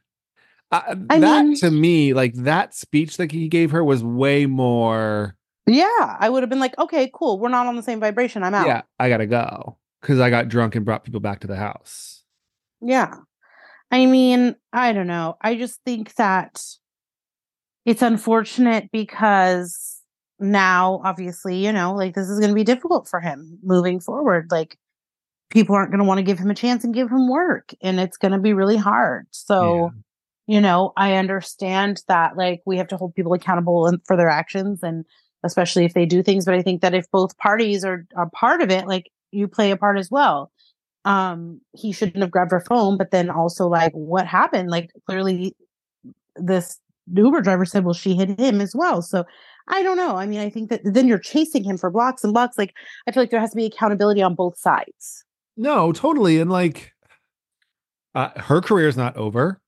[SPEAKER 1] to me, like that speech that he gave her was way more.
[SPEAKER 2] Yeah. I would have been like, okay, cool. We're not on the same vibration. I'm out.
[SPEAKER 1] Yeah. I got to go. Because I got drunk and brought people back to the house.
[SPEAKER 2] Yeah. I mean, I don't know. I just think that it's unfortunate because now, obviously, like this is going to be difficult for him moving forward. Like people aren't going to want to give him a chance and give him work. And it's going to be really hard. So, I understand that like we have to hold people accountable for their actions and especially if they do things. But I think that if both parties are part of it, like, you play a part as well. He shouldn't have grabbed her phone, but then also like what happened? Like clearly this Uber driver said, well, she hit him as well. So I don't know. I mean, I think that then you're chasing him for blocks and blocks. Like I feel like there has to be accountability on both sides.
[SPEAKER 1] No, totally. And like her career is not over.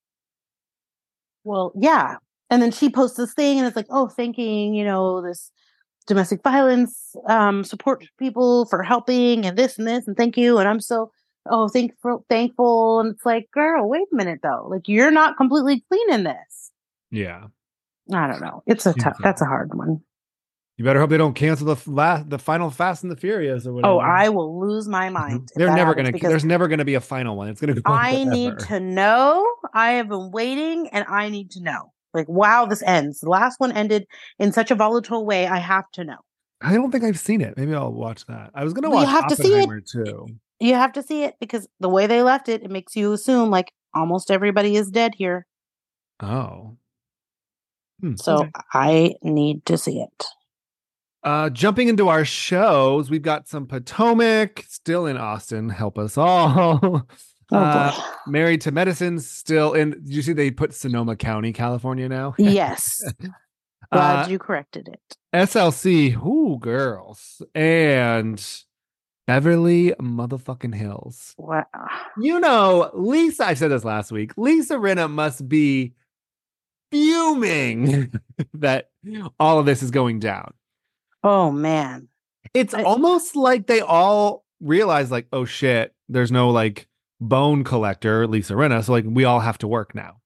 [SPEAKER 2] Well, yeah. And then she posts this thing and it's like, oh, thanking, this domestic violence support people for helping and this and thank you. And I'm so thankful. And it's like, girl, wait a minute though. Like, you're not completely clean in this.
[SPEAKER 1] Yeah.
[SPEAKER 2] I don't know. That's a hard one.
[SPEAKER 1] You better hope they don't cancel the final Fast and the Furious or whatever.
[SPEAKER 2] Oh, I will lose my mind.
[SPEAKER 1] There's never gonna be a final one. It's gonna go on
[SPEAKER 2] I
[SPEAKER 1] forever.
[SPEAKER 2] need to know. I have been waiting and I need to know. Like, wow, this ends. The last one ended in such a volatile way. I have to know.
[SPEAKER 1] I don't think I've seen it. Maybe I'll watch that. I was gonna watch Oppenheimer too.
[SPEAKER 2] You have to see it because the way they left it, it makes you assume like almost everybody is dead here.
[SPEAKER 1] Oh.
[SPEAKER 2] So okay. I need to see it.
[SPEAKER 1] Jumping into our shows, we've got some Potomac still in Austin. Help us all. Married to Medicine still in. Did you see they put Sonoma County, California now?
[SPEAKER 2] Yes. Glad you corrected it.
[SPEAKER 1] SLC, ooh, girls. And Beverly motherfucking Hills.
[SPEAKER 2] Wow.
[SPEAKER 1] You know, Lisa, I said this last week. Lisa Rinna must be fuming that all of this is going down.
[SPEAKER 2] Oh, man.
[SPEAKER 1] It's almost like they all realize, like, oh, shit, there's no, like, bone collector, Lisa Rinna, so, like, we all have to work now.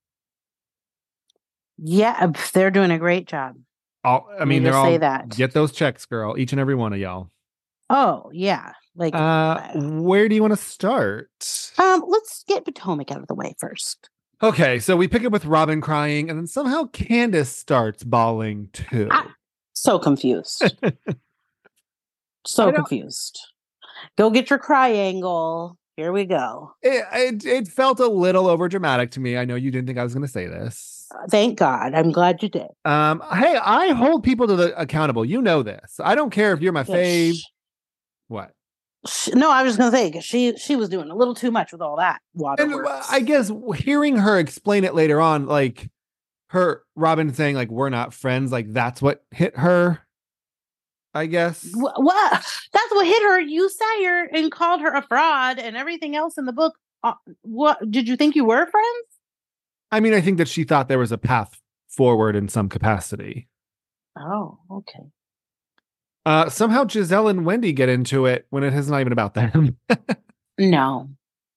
[SPEAKER 2] Yeah, they're doing a great job.
[SPEAKER 1] They're all, say that. Get those checks, girl, each and every one of y'all.
[SPEAKER 2] Oh, yeah. Like,
[SPEAKER 1] where do you want to start?
[SPEAKER 2] Let's get Potomac out of the way first.
[SPEAKER 1] Okay, so we pick up with Robin crying, and then somehow Candace starts bawling, too.
[SPEAKER 2] So confused. Confused. Go get your cry angle. Here we go.
[SPEAKER 1] It felt a little over dramatic to me. I know you didn't think I was going to say this.
[SPEAKER 2] Thank God. I'm glad you did.
[SPEAKER 1] Hey, I hold people to the accountable. You know this. I don't care if you're my fave. What?
[SPEAKER 2] No, I was just going to say, because she was doing a little too much with all that waterworks.
[SPEAKER 1] And I guess hearing her explain it later on, like, Robin saying, like, we're not friends, like, that's what hit her, I guess.
[SPEAKER 2] What? That's what hit her. You sat here and called her a fraud and everything else in the book. What? Did you think you were friends?
[SPEAKER 1] I mean, I think that she thought there was a path forward in some capacity.
[SPEAKER 2] Oh, okay.
[SPEAKER 1] Somehow Giselle and Wendy get into it when it is not even about them.
[SPEAKER 2] No.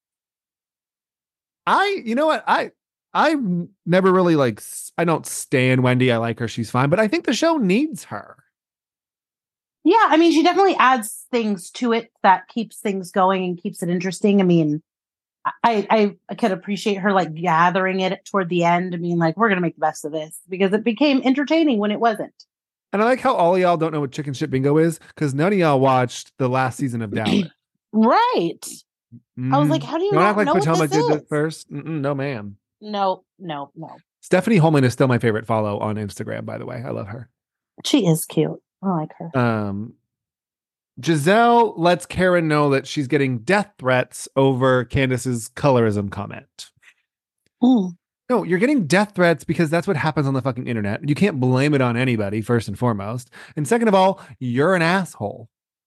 [SPEAKER 1] You know what? I never really I don't stan Wendy. I like her. She's fine. But I think the show needs her.
[SPEAKER 2] Yeah. I mean, she definitely adds things to it that keeps things going and keeps it interesting. I mean, I could appreciate her like gathering it toward the end. I mean, like, we're going to make the best of this because it became entertaining when it wasn't. And
[SPEAKER 1] I like how all of y'all don't know what chicken shit bingo is because none of y'all watched the last season of Dallas.
[SPEAKER 2] Right. I was like, how do you not know
[SPEAKER 1] Potomac
[SPEAKER 2] what this
[SPEAKER 1] did
[SPEAKER 2] is?
[SPEAKER 1] this first? No, ma'am.
[SPEAKER 2] No.
[SPEAKER 1] Stephanie Holman is still my favorite follow on Instagram, by the way. I love her.
[SPEAKER 2] She is cute. I like her.
[SPEAKER 1] Giselle lets Karen know that she's getting death threats over Candace's colorism comment. No, you're getting death threats because that's what happens on the fucking internet. You can't blame it on anybody, first and foremost. And second of all, you're an asshole.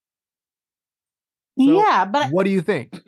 [SPEAKER 1] So
[SPEAKER 2] yeah, but
[SPEAKER 1] what do you think?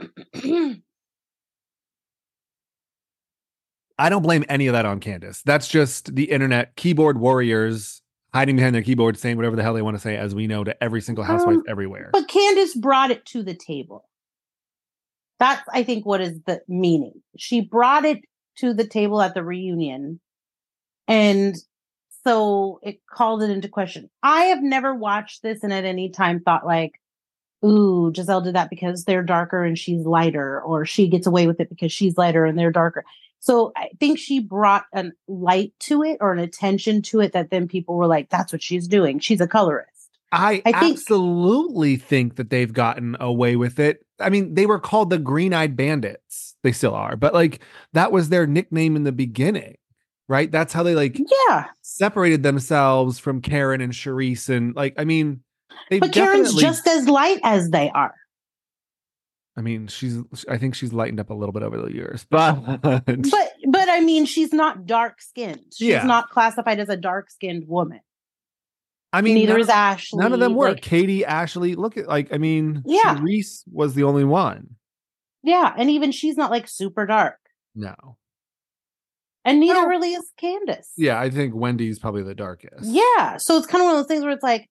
[SPEAKER 1] I don't blame any of that on Candace. That's just the internet keyboard warriors hiding behind their keyboard saying whatever the hell they want to say, as we know, to every single housewife everywhere.
[SPEAKER 2] But Candace brought it to the table. That's, I think, what is the meaning. She brought it to the table at the reunion. And so it called it into question. I have never watched this and at any time thought like, ooh, Giselle did that because they're darker and she's lighter, or she gets away with it because she's lighter and they're darker. So I think she brought a light to it or an attention to it that then people were like, that's what she's doing. She's a colorist.
[SPEAKER 1] I absolutely think that they've gotten away with it. I mean, they were called the Green-Eyed Bandits. They still are. But like, that was their nickname in the beginning, right? That's how they separated themselves from Karen and Charisse. And like, I mean,
[SPEAKER 2] but Karen's just as light as they are.
[SPEAKER 1] I mean, I think she's lightened up a little bit over the years, but
[SPEAKER 2] I mean, she's not dark skinned. She's not classified as a dark skinned woman.
[SPEAKER 1] I mean,
[SPEAKER 2] neither is Ashley.
[SPEAKER 1] None of them were. Katie, Ashley. Look at Charisse was the only one.
[SPEAKER 2] Yeah, and even she's not like super dark.
[SPEAKER 1] No.
[SPEAKER 2] And neither really is Candace.
[SPEAKER 1] Yeah, I think Wendy's probably the darkest.
[SPEAKER 2] Yeah, so it's kind of one of those things where it's like,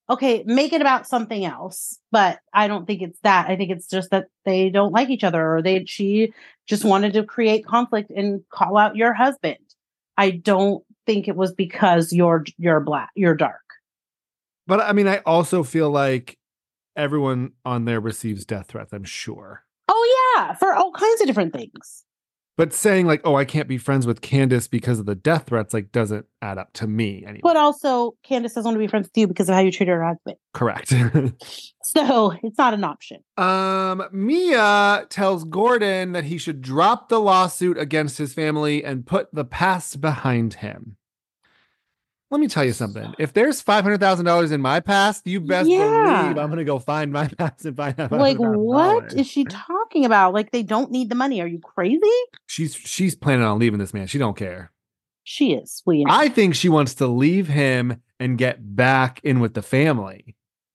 [SPEAKER 2] okay, make it about something else. But I don't think it's that. I think it's just that they don't like each other, or she just wanted to create conflict and call out your husband. I don't think it was because you're black, you're dark.
[SPEAKER 1] But I mean, I also feel like everyone on there receives death threats, I'm sure.
[SPEAKER 2] Oh yeah, for all kinds of different things.
[SPEAKER 1] But saying like, oh, I can't be friends with Candace because of the death threats, like, doesn't add up to me anyway.
[SPEAKER 2] But also, Candace doesn't want to be friends with you because of how you treat her husband.
[SPEAKER 1] Correct.
[SPEAKER 2] So it's not an option.
[SPEAKER 1] Mia tells Gordon that he should drop the lawsuit against his family and put the past behind him. Let me tell you something. If there's $500,000 in my past, you best believe I'm going to go find my past and find out.
[SPEAKER 2] Like, what is she talking about? Like, they don't need the money. Are you crazy?
[SPEAKER 1] She's planning on leaving this man. She don't care.
[SPEAKER 2] She is.
[SPEAKER 1] I think she wants to leave him and get back in with the family.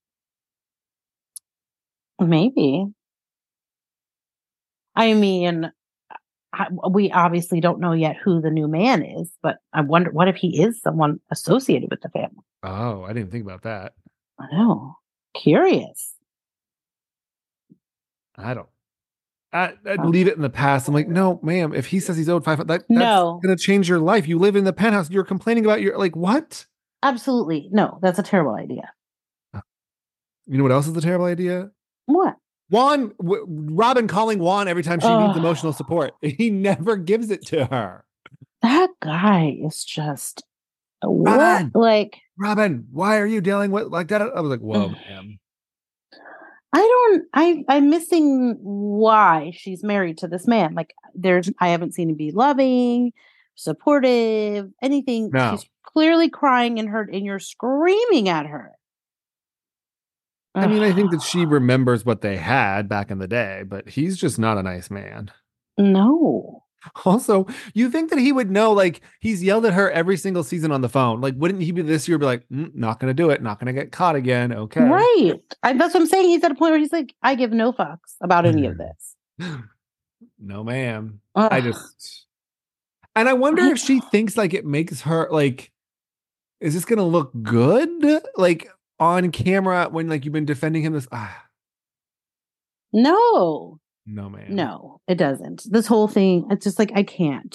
[SPEAKER 2] Maybe. I mean, we obviously don't know yet who the new man is, but I wonder, what if he is someone associated with the family?
[SPEAKER 1] Oh, I didn't think about that.
[SPEAKER 2] I know. Curious.
[SPEAKER 1] I'd leave it in the past. I'm like, no, ma'am, if he says he's owed $500, that's going to change your life. You live in the penthouse. You're complaining about like, what?
[SPEAKER 2] Absolutely. No, that's a terrible idea.
[SPEAKER 1] You know what else is a terrible idea?
[SPEAKER 2] What?
[SPEAKER 1] Robin calling Juan every time she needs emotional support. He never gives it to her.
[SPEAKER 2] That guy is just
[SPEAKER 1] Robin,
[SPEAKER 2] what? Like,
[SPEAKER 1] Robin, why are you dealing with like that? I was like, whoa, man.
[SPEAKER 2] I'm missing why she's married to this man. Like, I haven't seen him be loving, supportive, anything.
[SPEAKER 1] No.
[SPEAKER 2] She's clearly crying and you're screaming at her.
[SPEAKER 1] I mean, I think that she remembers what they had back in the day, but he's just not a nice man.
[SPEAKER 2] No.
[SPEAKER 1] Also, you think that he would know, like, he's yelled at her every single season on the phone. Like, wouldn't he be this year be like, not going to do it, not going to get caught again? Okay.
[SPEAKER 2] Right. That's what I'm saying. He's at a point where he's like, I give no fucks about any of this.
[SPEAKER 1] No, ma'am. And I wonder if she thinks like it makes her like, is this going to look good? Like, on camera when like you've been defending him
[SPEAKER 2] No,
[SPEAKER 1] man.
[SPEAKER 2] No, it doesn't. This whole thing, it's just like, I can't.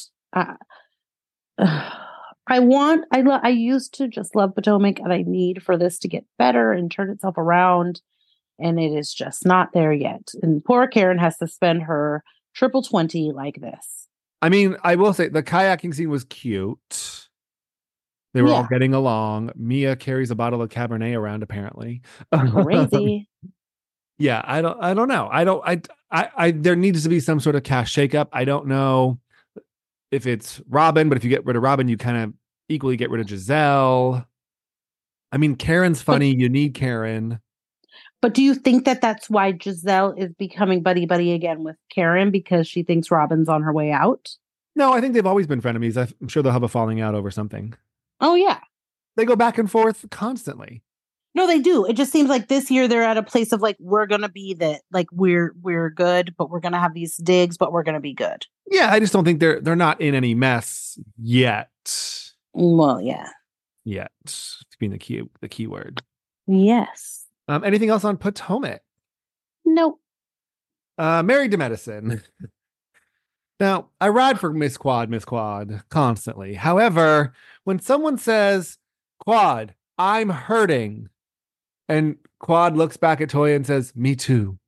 [SPEAKER 2] I used to just love Potomac, and I need for this to get better and turn itself around, and it is just not there yet. And poor Karen has to spend her triple 20 like this.
[SPEAKER 1] I mean, I will say the kayaking scene was cute. They were all getting along. Mia carries a bottle of Cabernet around, apparently.
[SPEAKER 2] Crazy.
[SPEAKER 1] Yeah, I don't know. I there needs to be some sort of cash shakeup. I don't know if it's Robin, but if you get rid of Robin, you kind of equally get rid of Giselle. I mean, Karen's funny. You need Karen.
[SPEAKER 2] But do you think that that's why Giselle is becoming buddy again with Karen, because she thinks Robin's on her way out?
[SPEAKER 1] No, I think they've always been frenemies. I'm sure they'll have a falling out over something.
[SPEAKER 2] Oh, yeah.
[SPEAKER 1] They go back and forth constantly.
[SPEAKER 2] No, they do. It just seems like this year they're at a place of like, we're going to be that, like, we're good, but we're going to have these digs, but we're going to be good.
[SPEAKER 1] Yeah, I just don't think they're not in any mess yet.
[SPEAKER 2] Well, yeah.
[SPEAKER 1] Yet. Being the key word.
[SPEAKER 2] Yes.
[SPEAKER 1] Anything else on Potomac?
[SPEAKER 2] Nope.
[SPEAKER 1] Married to Medicine. Now, I ride for Miss Quad constantly. However, when someone says, Quad, I'm hurting, and Quad looks back at Toya and says, me too.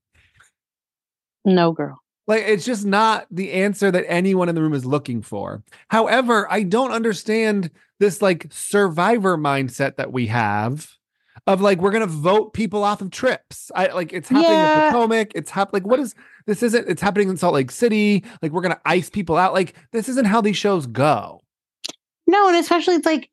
[SPEAKER 2] No, girl.
[SPEAKER 1] Like, it's just not the answer that anyone in the room is looking for. However, I don't understand this like survivor mindset that we have of like, we're going to vote people off of trips. It's happening in Potomac. It's happening. Like, it's happening in Salt Lake City. Like, we're going to ice people out. Like, this isn't how these shows go.
[SPEAKER 2] No. And especially it's like,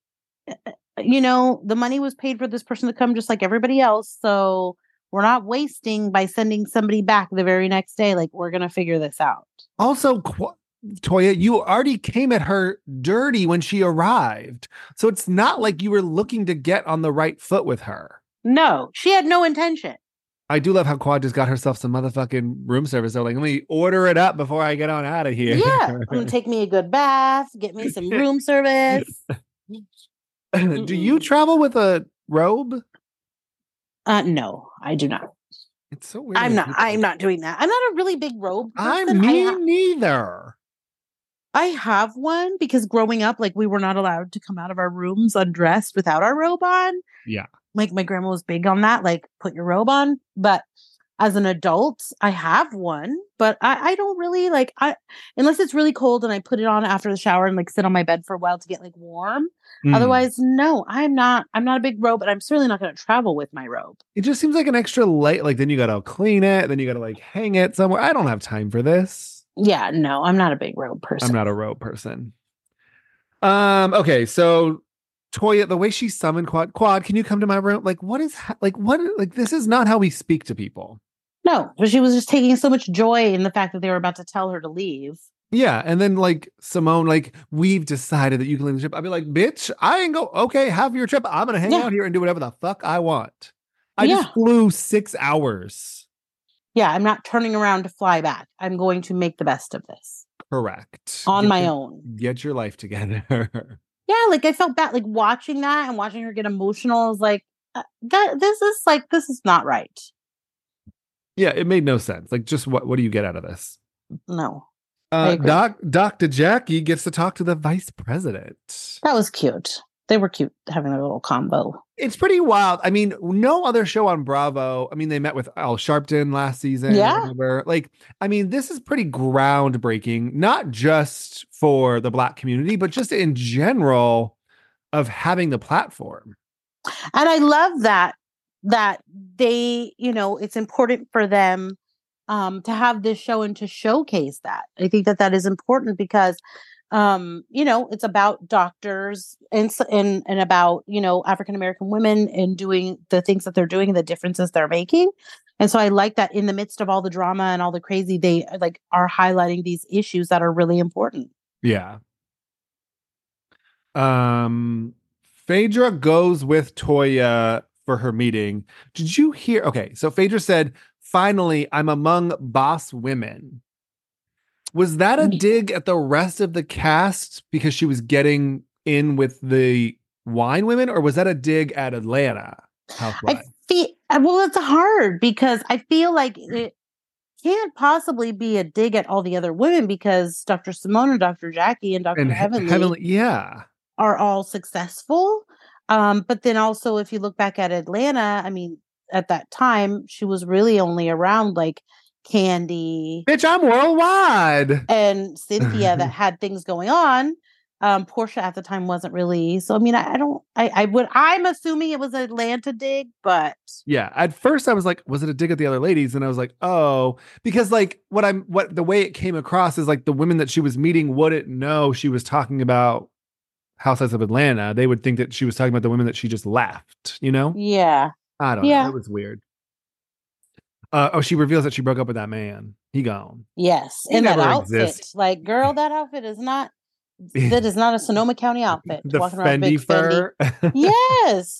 [SPEAKER 2] the money was paid for this person to come just like everybody else. So we're not wasting by sending somebody back the very next day. Like, we're going to figure this out.
[SPEAKER 1] Also, Toya, you already came at her dirty when she arrived. So it's not like you were looking to get on the right foot with her.
[SPEAKER 2] No, she had no intention.
[SPEAKER 1] I do love how Quad just got herself some motherfucking room service. They're like, let me order it up before I get on out of here.
[SPEAKER 2] Yeah, I'm going to take me a good bath, get me some room service.
[SPEAKER 1] Do you travel with a robe?
[SPEAKER 2] No, I do not.
[SPEAKER 1] It's so weird.
[SPEAKER 2] I'm not doing that. I'm not a really big robe person.
[SPEAKER 1] I'm neither.
[SPEAKER 2] I have one because growing up, like we were not allowed to come out of our rooms undressed without our robe on.
[SPEAKER 1] Yeah.
[SPEAKER 2] Like my grandma was big on that, like put your robe on. But as an adult, I have one, but I don't really like unless it's really cold and I put it on after the shower and like sit on my bed for a while to get like warm. Otherwise, no, I'm not a big robe, but I'm certainly not going to travel with my robe.
[SPEAKER 1] It just seems like an extra light. Like then you got to clean it. Then you got to like hang it somewhere. I don't have time for this.
[SPEAKER 2] Yeah, no, I'm not a big robe person.
[SPEAKER 1] I'm not a robe person. Okay, so Toya, the way she summoned Quad, can you come to my room? Like, what this is not how we speak to people.
[SPEAKER 2] No, but she was just taking so much joy in the fact that they were about to tell her to leave.
[SPEAKER 1] Yeah, and then like Simone, like we've decided that you can leave the trip. I'd be like, bitch, I ain't go. Okay, have your trip. I'm gonna hang out here and do whatever the fuck I want. I just flew 6 hours.
[SPEAKER 2] Yeah, I'm not turning around to fly back. I'm going to make the best of this.
[SPEAKER 1] Correct.
[SPEAKER 2] On my own.
[SPEAKER 1] Get your life together.
[SPEAKER 2] Yeah, like I felt bad, like watching that and watching her get emotional. I was like, this is not right.
[SPEAKER 1] Yeah, it made no sense. Like, just what do you get out of this?
[SPEAKER 2] No.
[SPEAKER 1] Dr. Jackie gets to talk to the vice president.
[SPEAKER 2] That was cute. They were cute having their little combo.
[SPEAKER 1] It's pretty wild. I mean, no other show on Bravo. I mean, they met with Al Sharpton last season.
[SPEAKER 2] Yeah.
[SPEAKER 1] Like, I mean, this is pretty groundbreaking, not just for the Black community, but just in general of having the platform.
[SPEAKER 2] And I love that they, it's important for them to have this show and to showcase that. I think that is important because it's about doctors and about, African American women and doing the things that they're doing and the differences they're making. And so I like that in the midst of all the drama and all the crazy, they like are highlighting these issues that are really important.
[SPEAKER 1] Yeah. Phaedra goes with Toya for her meeting. Did you hear? Okay. So Phaedra said, finally, I'm among boss women. Was that a dig at the rest of the cast because she was getting in with the wine women, or was that a dig at Atlanta Housewives?
[SPEAKER 2] It's hard because I feel like it can't possibly be a dig at all the other women because Dr. Simone and Dr. Jackie and Dr. Heavenly are all successful. But then also, if you look back at Atlanta, I mean, at that time, she was really only around like Candy,
[SPEAKER 1] bitch, I'm worldwide,
[SPEAKER 2] and Cynthia that had things going on. Portia at the time wasn't really. So I mean, I'm assuming it was an Atlanta dig, but
[SPEAKER 1] yeah. At first, I was like, was it a dig at the other ladies? And I was like, oh, because like the way it came across is like the women that she was meeting wouldn't know she was talking about Housewives of Atlanta. They would think that she was talking about the women that she just left.
[SPEAKER 2] Yeah.
[SPEAKER 1] I don't know. It was weird. She reveals that she broke up with that man. He gone.
[SPEAKER 2] Yes, in that outfit, like, girl, that outfit is not. That is not a Sonoma County outfit.
[SPEAKER 1] The walking around Fendi fur.
[SPEAKER 2] Yes.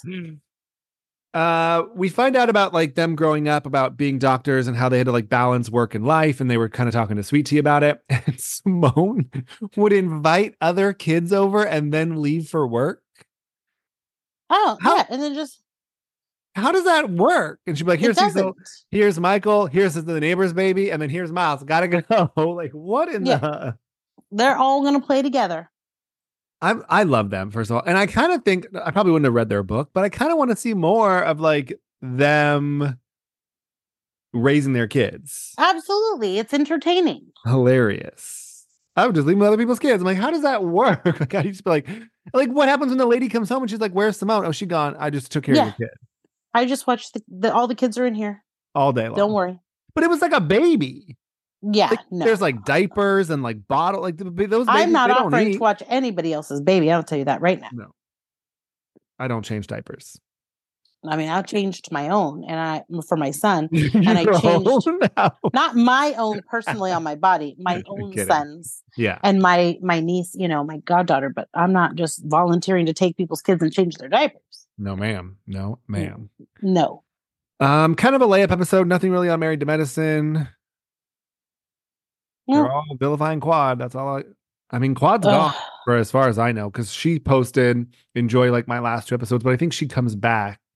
[SPEAKER 1] We find out about like them growing up, about being doctors and how they had to like balance work and life, and they were kind of talking to Sweet Tea about it. And Simone would invite other kids over and then leave for work.
[SPEAKER 2] Oh, yeah, and then just.
[SPEAKER 1] How does that work? And she'd be like, here's Michael, here's the neighbor's baby, and then here's Miles. Gotta go. Like, what in the...
[SPEAKER 2] They're all going to play together.
[SPEAKER 1] I love them, first of all. And I kind of think, I probably wouldn't have read their book, but I kind of want to see more of like them raising their kids.
[SPEAKER 2] Absolutely. It's entertaining.
[SPEAKER 1] Hilarious. I would just leave them with other people's kids. I'm like, how does that work? Like, I'd just be like, what happens when the lady comes home and she's like, where's Simone? Oh, she's gone. I just took care of your kid.
[SPEAKER 2] I just watched all the kids are in here
[SPEAKER 1] all day long.
[SPEAKER 2] Don't worry.
[SPEAKER 1] But it was like a baby.
[SPEAKER 2] Yeah,
[SPEAKER 1] like,
[SPEAKER 2] no.
[SPEAKER 1] There's like diapers and like bottle, like those babies.
[SPEAKER 2] I'm not offering to watch anybody else's baby. I'll tell you that right now.
[SPEAKER 1] No, I don't change diapers.
[SPEAKER 2] I mean, I changed my own, for my son, and I changed not my own personally on my body, my own son's.
[SPEAKER 1] Yeah,
[SPEAKER 2] and my niece, my goddaughter. But I'm not just volunteering to take people's kids and change their diapers.
[SPEAKER 1] No, ma'am. No, ma'am.
[SPEAKER 2] No.
[SPEAKER 1] Kind of a layup episode. Nothing really on Married to Medicine. They're all vilifying Quad. That's all I mean, Quad's gone for as far as I know, because she posted enjoy like my last 2 episodes, but I think she comes back.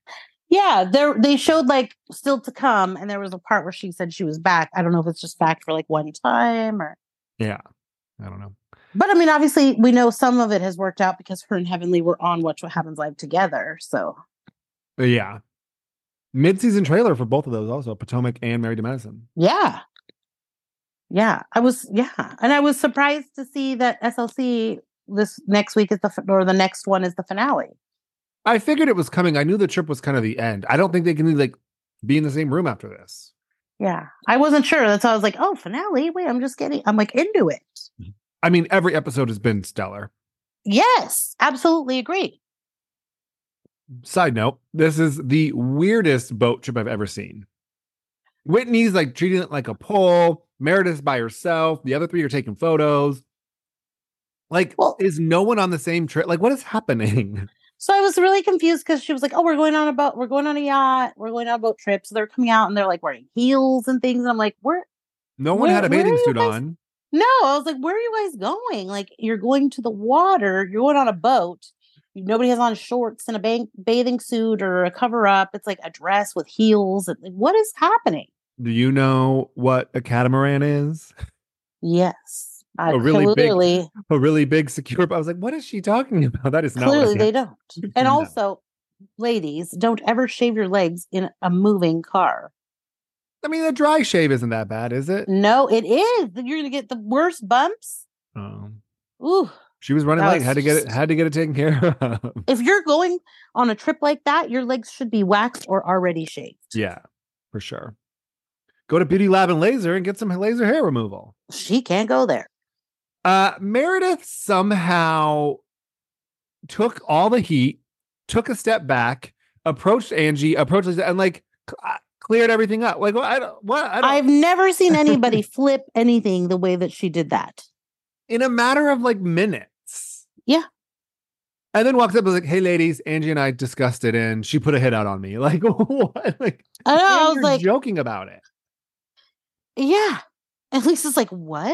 [SPEAKER 2] Yeah, they showed like still to come, and there was a part where she said she was back. I don't know if it's just back for like one time or.
[SPEAKER 1] Yeah, I don't know.
[SPEAKER 2] But I mean, obviously, we know some of it has worked out because her and Heavenly were on Watch What Happens Live together. So.
[SPEAKER 1] Yeah. Mid-season trailer for both of those also, Potomac and Married to Medicine.
[SPEAKER 2] Yeah. Yeah, and I was surprised to see that SLC this next week is the next one is the finale.
[SPEAKER 1] I figured it was coming. I knew the trip was kind of the end. I don't think they can like be in the same room after this.
[SPEAKER 2] Yeah, I wasn't sure. That's why I was like, oh, finale. Wait, I'm like into it.
[SPEAKER 1] I mean, every episode has been stellar.
[SPEAKER 2] Yes, absolutely agree.
[SPEAKER 1] Side note, this is the weirdest boat trip I've ever seen. Whitney's like treating it like a pole. Meredith's by herself. The other three are taking photos. Like, is no one on the same trip? Like, what is happening?
[SPEAKER 2] So I was really confused because she was like, oh, we're going on a boat. We're going on a yacht. We're going on a boat trip. So they're coming out and they're like wearing heels and things. And I'm like,
[SPEAKER 1] no one had a bathing suit on.
[SPEAKER 2] No, I was like, where are you guys going? Like, you're going to the water. You're going on a boat. Nobody has on shorts and a bathing suit or a cover up. It's like a dress with heels. Like, what is happening?
[SPEAKER 1] Do you know what a catamaran is?
[SPEAKER 2] Yes.
[SPEAKER 1] A really big secure. I was like, what is she talking about? That is not
[SPEAKER 2] clearly they don't. And no. Also, ladies, don't ever shave your legs in a moving car.
[SPEAKER 1] I mean, a dry shave isn't that bad, is it?
[SPEAKER 2] No, it is. You're gonna get the worst bumps.
[SPEAKER 1] Oh.
[SPEAKER 2] Ooh.
[SPEAKER 1] She was running late. Had to get it taken care of.
[SPEAKER 2] If you're going on a trip like that, your legs should be waxed or already shaved.
[SPEAKER 1] Yeah, for sure. Go to Beauty Lab and Laser and get some laser hair removal.
[SPEAKER 2] She can't go there.
[SPEAKER 1] Meredith somehow took all the heat, took a step back, approached Angie, Lisa, and like cleared everything up. Like, I've
[SPEAKER 2] never seen anybody flip anything the way that she did that.
[SPEAKER 1] In a matter of like minutes.
[SPEAKER 2] Yeah.
[SPEAKER 1] And then walks up and was like, hey, ladies, Angie and I discussed it and she put a hit out on me. Like, what? Like,
[SPEAKER 2] I know, I was like,
[SPEAKER 1] joking about it.
[SPEAKER 2] Yeah. At least it's like, what?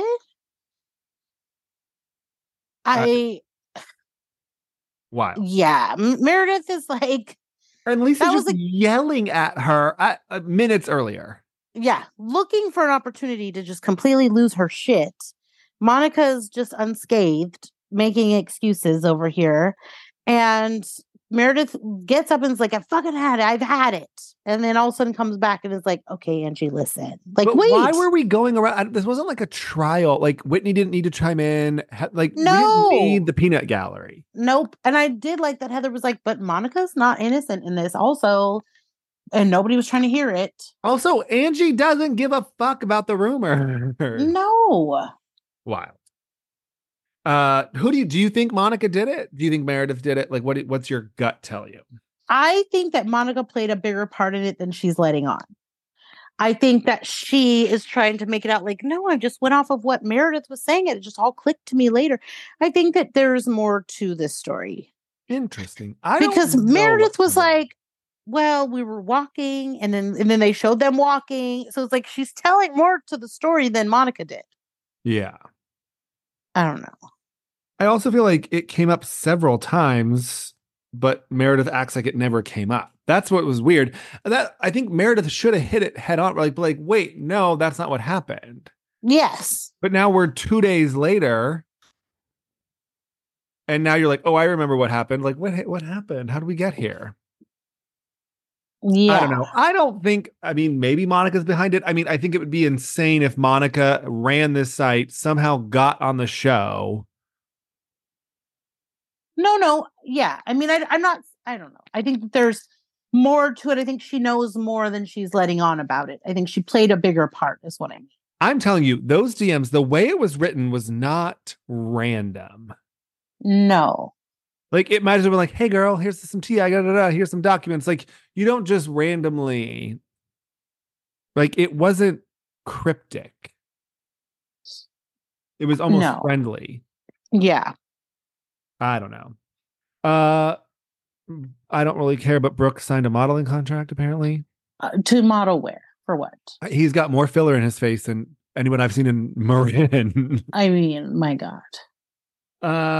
[SPEAKER 1] Wow.
[SPEAKER 2] Yeah. Meredith is like.
[SPEAKER 1] And Lisa was like yelling at her minutes earlier.
[SPEAKER 2] Yeah. Looking for an opportunity to just completely lose her shit. Monica's just unscathed, making excuses over here. And Meredith gets up and is like, I've had it. And then all of a sudden comes back and is like, okay, Angie, listen. Like,
[SPEAKER 1] but
[SPEAKER 2] wait.
[SPEAKER 1] Why were we going around? This wasn't like a trial. Like, Whitney didn't need to chime in. Like,
[SPEAKER 2] no.
[SPEAKER 1] We didn't need the peanut gallery.
[SPEAKER 2] Nope. And I did like that Heather was like, but Monica's not innocent in this also. And nobody was trying to hear it.
[SPEAKER 1] Also, Angie doesn't give a fuck about the rumor.
[SPEAKER 2] No.
[SPEAKER 1] Wild. Who do you think Monica did it? Do you think Meredith did it? Like, what's your gut tell you?
[SPEAKER 2] I think that Monica played a bigger part in it than she's letting on. I think that she is trying to make it out like, no, I just went off of what Meredith was saying. It just all clicked to me later. I think that there's more to this story.
[SPEAKER 1] Interesting.
[SPEAKER 2] Because Meredith was like, well, we were walking and then they showed them walking. So it's like she's telling more to the story than Monica did.
[SPEAKER 1] Yeah.
[SPEAKER 2] I don't know.
[SPEAKER 1] I also feel like it came up several times, but Meredith acts like it never came up. That's what was weird. That I think Meredith should have hit it head on. Like, wait, no, that's not what happened.
[SPEAKER 2] Yes.
[SPEAKER 1] But now we're 2 days later. And now you're like, oh, I remember what happened. Like, what happened? How did we get here?
[SPEAKER 2] Yeah.
[SPEAKER 1] I don't know. I don't think, maybe Monica's behind it. I think it would be insane if Monica ran this site, somehow got on the show.
[SPEAKER 2] No. Yeah. I don't know. I think there's more to it. I think she knows more than she's letting on about it. I think she played a bigger part is what I mean.
[SPEAKER 1] I'm telling you, those DMs, the way it was written was not random.
[SPEAKER 2] No.
[SPEAKER 1] Like, it might have been like, hey, girl, here's some tea. Here's some documents. Like, you don't just randomly. Like, it wasn't cryptic. It was almost friendly.
[SPEAKER 2] Yeah.
[SPEAKER 1] I don't know. I don't really care, but Brooke signed a modeling contract, apparently.
[SPEAKER 2] To model where? For what?
[SPEAKER 1] He's got more filler in his face than anyone I've seen in Marin.
[SPEAKER 2] My God.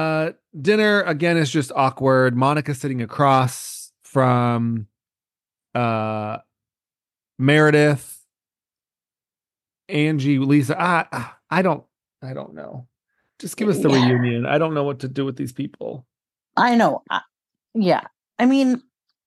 [SPEAKER 1] Dinner again is just awkward. Monica sitting across from Meredith, Angie, Lisa. I don't know. Just give us the reunion. I don't know what to do with these people.
[SPEAKER 2] I know. Yeah. I mean,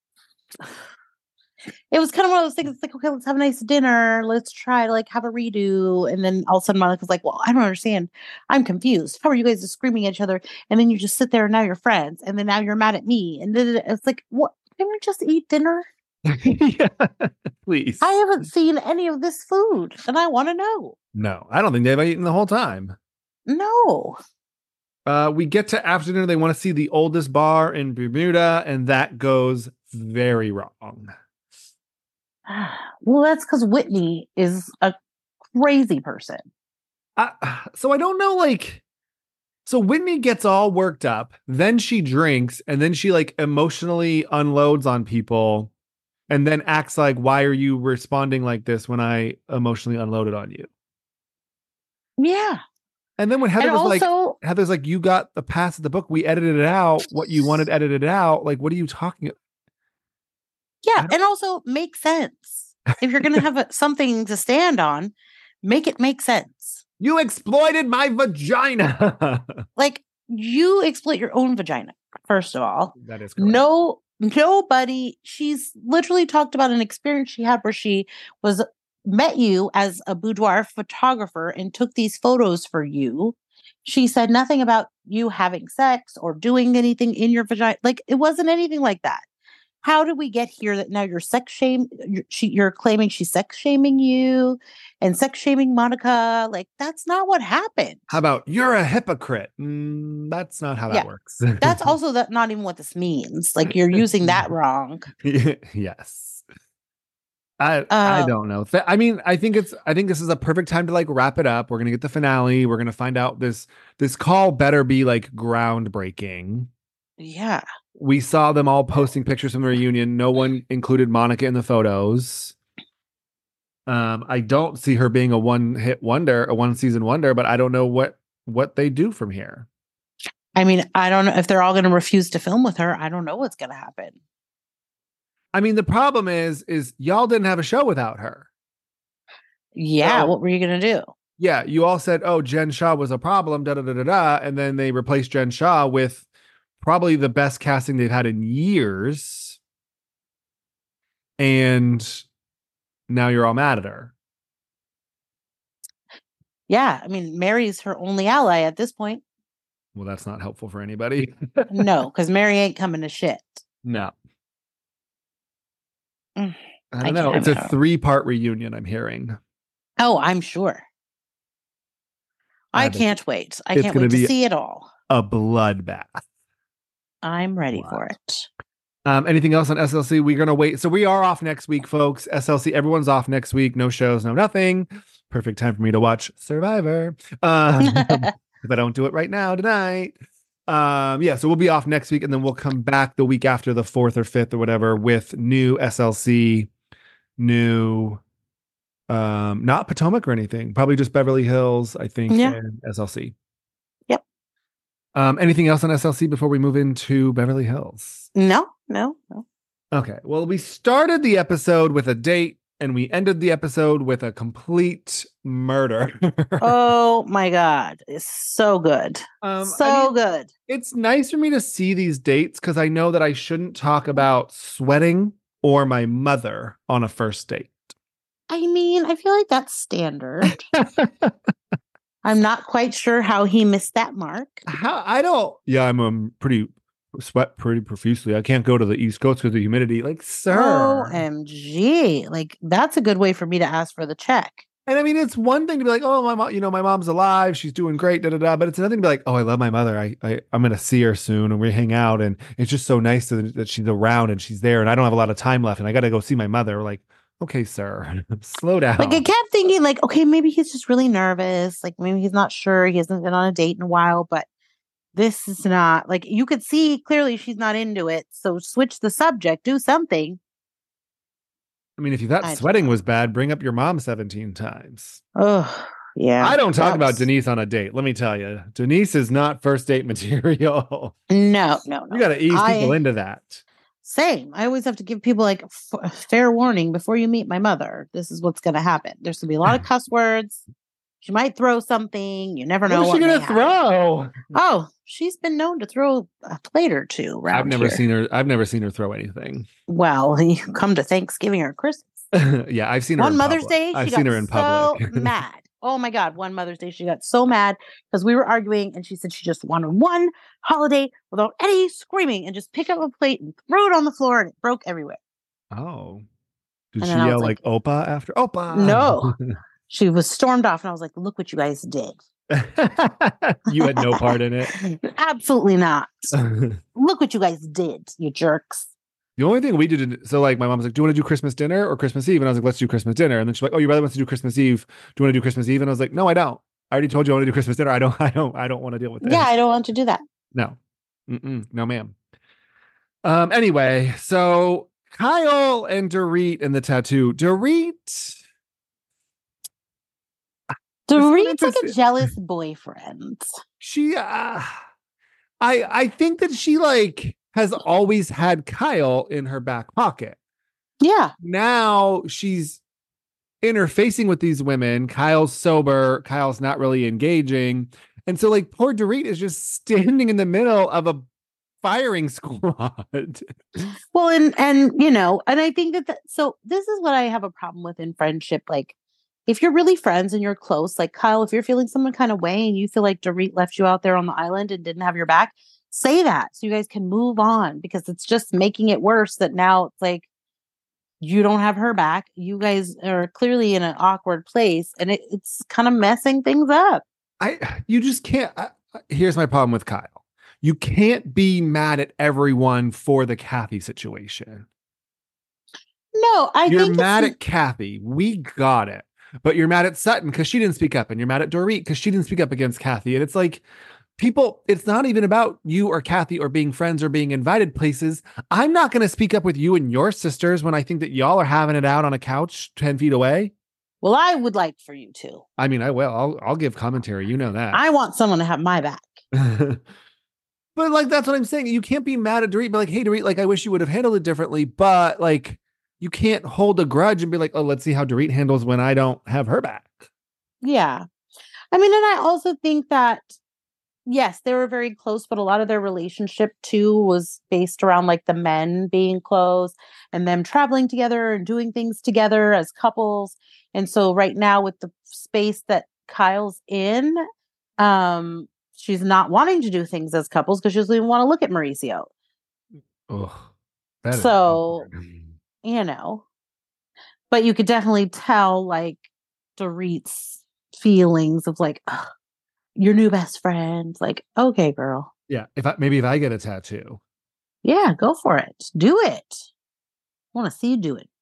[SPEAKER 2] it was kind of one of those things. It's like, okay, let's have a nice dinner. Let's try to like have a redo. And then all of a sudden Monica's like, well, I don't understand. I'm confused. How are you guys just screaming at each other? And then you just sit there and now you're friends. And then now you're mad at me. And then it's like, what? Can we just eat dinner?
[SPEAKER 1] Yeah, please.
[SPEAKER 2] I haven't seen any of this food and I want to know.
[SPEAKER 1] No, I don't think they've eaten the whole time.
[SPEAKER 2] No.
[SPEAKER 1] We get to after dinner. They want to see the oldest bar in Bermuda, and that goes very wrong.
[SPEAKER 2] Well, that's because Whitney is a crazy person.
[SPEAKER 1] So I don't know, like, so Whitney gets all worked up, then she drinks, and then she like emotionally unloads on people, and then acts like, why are you responding like this when I emotionally unloaded on you?
[SPEAKER 2] Yeah.
[SPEAKER 1] And then when Heather Heather's like, you got the pass of the book. We edited it out. What you wanted edited out. Like, what are you talking about?
[SPEAKER 2] Yeah. And also make sense. If you're going to have something to stand on, make it make sense.
[SPEAKER 1] You exploited my vagina.
[SPEAKER 2] Like, you exploit your own vagina, first of all.
[SPEAKER 1] That is correct.
[SPEAKER 2] Nobody, she's literally talked about an experience she had where she met you as a boudoir photographer and took these photos for you. She said nothing about you having sex or doing anything in your vagina. Like, it wasn't anything like that. How did we get here that now you're claiming she's sex shaming you and sex shaming Monica? Like, that's not what happened.
[SPEAKER 1] How about you're a hypocrite? That's not how that works.
[SPEAKER 2] That's also not even what this means. Like, you're using that wrong.
[SPEAKER 1] Yes. I don't know. I mean, I think this is a perfect time to like wrap it up. We're gonna get the finale. We're gonna find out this call better be like groundbreaking.
[SPEAKER 2] Yeah.
[SPEAKER 1] We saw them all posting pictures from the reunion. No one included Monica in the photos. I don't see her being a one-hit wonder, a one-season wonder, but I don't know what they do from here.
[SPEAKER 2] I mean, I don't know if they're all going to refuse to film with her. I don't know what's going to happen.
[SPEAKER 1] I mean, the problem is y'all didn't have a show without her.
[SPEAKER 2] Yeah, what were you going to do?
[SPEAKER 1] Yeah, you all said, oh, Jen Shah was a problem, da-da-da-da-da, and then they replaced Jen Shah with probably the best casting they've had in years. And now you're all mad at her.
[SPEAKER 2] Yeah, I mean, Mary's her only ally at this point.
[SPEAKER 1] Well, that's not helpful for anybody.
[SPEAKER 2] No, because Mary ain't coming to shit.
[SPEAKER 1] No. I don't know. It's a 3-part reunion, I'm hearing.
[SPEAKER 2] Oh, I'm sure. I can't wait. I can't wait to see it all.
[SPEAKER 1] A bloodbath.
[SPEAKER 2] I'm ready for it.
[SPEAKER 1] Anything else on SLC? We're going to wait. So we are off next week, folks. SLC, everyone's off next week. No shows, no nothing. Perfect time for me to watch Survivor. If I don't do it right now tonight. So we'll be off next week, and then we'll come back the week after, the 4th or 5th or whatever, with new SLC, new not Potomac or anything, probably just Beverly Hills, I think, and SLC.
[SPEAKER 2] Yep.
[SPEAKER 1] Anything else on SLC before we move into Beverly Hills?
[SPEAKER 2] No.
[SPEAKER 1] Okay. Well, we started the episode with a date, and we ended the episode with a complete murder.
[SPEAKER 2] Oh my God. It's so good. Good.
[SPEAKER 1] It's nice for me to see these dates because I know that I shouldn't talk about sweating or my mother on a first date.
[SPEAKER 2] I mean, I feel like that's standard. I'm not quite sure how he missed that mark.
[SPEAKER 1] I'm sweat pretty profusely. I can't go to the East Coast because of the humidity. Like, sir.
[SPEAKER 2] OMG. Like, that's a good way for me to ask for the check.
[SPEAKER 1] And I mean, it's one thing to be like, oh, my mom, my mom's alive. She's doing great, But it's another thing to be like, oh, I love my mother. I'm going to see her soon and we hang out. And it's just so nice that she's around and she's there. And I don't have a lot of time left. And I got to go see my mother. Like, okay, sir, slow down.
[SPEAKER 2] Like, I kept thinking like, okay, maybe he's just really nervous. Like, maybe he's not sure. He hasn't been on a date in a while, but this is not, like, you could see clearly she's not into it. So switch the subject, do something.
[SPEAKER 1] I mean, if you thought sweating was bad, bring up your mom 17 times.
[SPEAKER 2] Oh, yeah.
[SPEAKER 1] I don't talk about Denise on a date. Let me tell you, Denise is not first date material.
[SPEAKER 2] No.
[SPEAKER 1] You got to ease people into that.
[SPEAKER 2] Same. I always have to give people like fair warning before you meet my mother. This is what's going to happen. There's going to be a lot of cuss words. She might throw something. You never know
[SPEAKER 1] what is she going to throw.
[SPEAKER 2] Oh, she's been known to throw a plate or two around
[SPEAKER 1] I've never seen her. I've never seen her throw anything.
[SPEAKER 2] Well, you come to Thanksgiving or Christmas.
[SPEAKER 1] Yeah, I've seen her
[SPEAKER 2] on Mother's Day.
[SPEAKER 1] I've seen her in public.
[SPEAKER 2] So mad. Oh my God. One Mother's Day, she got so mad because we were arguing and she said she just wanted one holiday without any screaming and just pick up a plate and throw it on the floor and it broke everywhere.
[SPEAKER 1] Oh. Did she yell like Opa after? Opa!
[SPEAKER 2] No. She was stormed off and I was like, look what you guys did.
[SPEAKER 1] You had no part in it.
[SPEAKER 2] Absolutely not. Look what you guys did, you jerks.
[SPEAKER 1] The only thing we did, so like my mom was like, do you want to do Christmas dinner or Christmas Eve? And I was like, let's do Christmas dinner. And then she's like, oh, your brother wants to do Christmas Eve. Do you want to do Christmas Eve? And I was like, no, I don't. I already told you I want to do Christmas dinner. I don't want to deal with this.
[SPEAKER 2] Yeah, I don't want to do that.
[SPEAKER 1] No. No, ma'am. Anyway, so Kyle and Dorit and the tattoo. Dorit's
[SPEAKER 2] like a jealous boyfriend.
[SPEAKER 1] She, I think that she like has always had Kyle in her back pocket.
[SPEAKER 2] Yeah.
[SPEAKER 1] Now she's interfacing with these women. Kyle's sober. Kyle's not really engaging. And so like poor Dorit is just standing in the middle of a firing squad.
[SPEAKER 2] Well, and you know, and I think so this is what I have a problem with in friendship. Like if you're really friends and you're close, like Kyle, if you're feeling some kind of way and you feel like Dorit left you out there on the island and didn't have your back, say that so you guys can move on, because it's just making it worse that now it's like you don't have her back. You guys are clearly in an awkward place and it's kind of messing things up.
[SPEAKER 1] You just can't. Here's my problem with Kyle. You can't be mad at everyone for the Kathy situation.
[SPEAKER 2] No,
[SPEAKER 1] you're mad at Kathy. We got it. But you're mad at Sutton because she didn't speak up, and you're mad at Dorit because she didn't speak up against Kathy. And it's like, people, it's not even about you or Kathy or being friends or being invited places. I'm not going to speak up with you and your sisters when I think that y'all are having it out on a couch 10 feet away.
[SPEAKER 2] Well, I would like for you to.
[SPEAKER 1] I mean, I will. I'll give commentary. You know that.
[SPEAKER 2] I want someone to have my back.
[SPEAKER 1] But like, that's what I'm saying. You can't be mad at Dorit, but like, hey, Dorit, like, I wish you would have handled it differently. But like, you can't hold a grudge and be like, oh, let's see how Dorit handles when I don't have her back.
[SPEAKER 2] Yeah. I mean, and I also think that, yes, they were very close, but a lot of their relationship too was based around like the men being close and them traveling together and doing things together as couples. And so right now with the space that Kyle's in, she's not wanting to do things as couples because she doesn't even want to look at Mauricio.
[SPEAKER 1] Oh,
[SPEAKER 2] so, you know, but you could definitely tell like Dorit's feelings of like, your new best friend. Like, okay, girl.
[SPEAKER 1] Yeah. If I get a tattoo.
[SPEAKER 2] Yeah, go for it. Do it. I want to see you do it.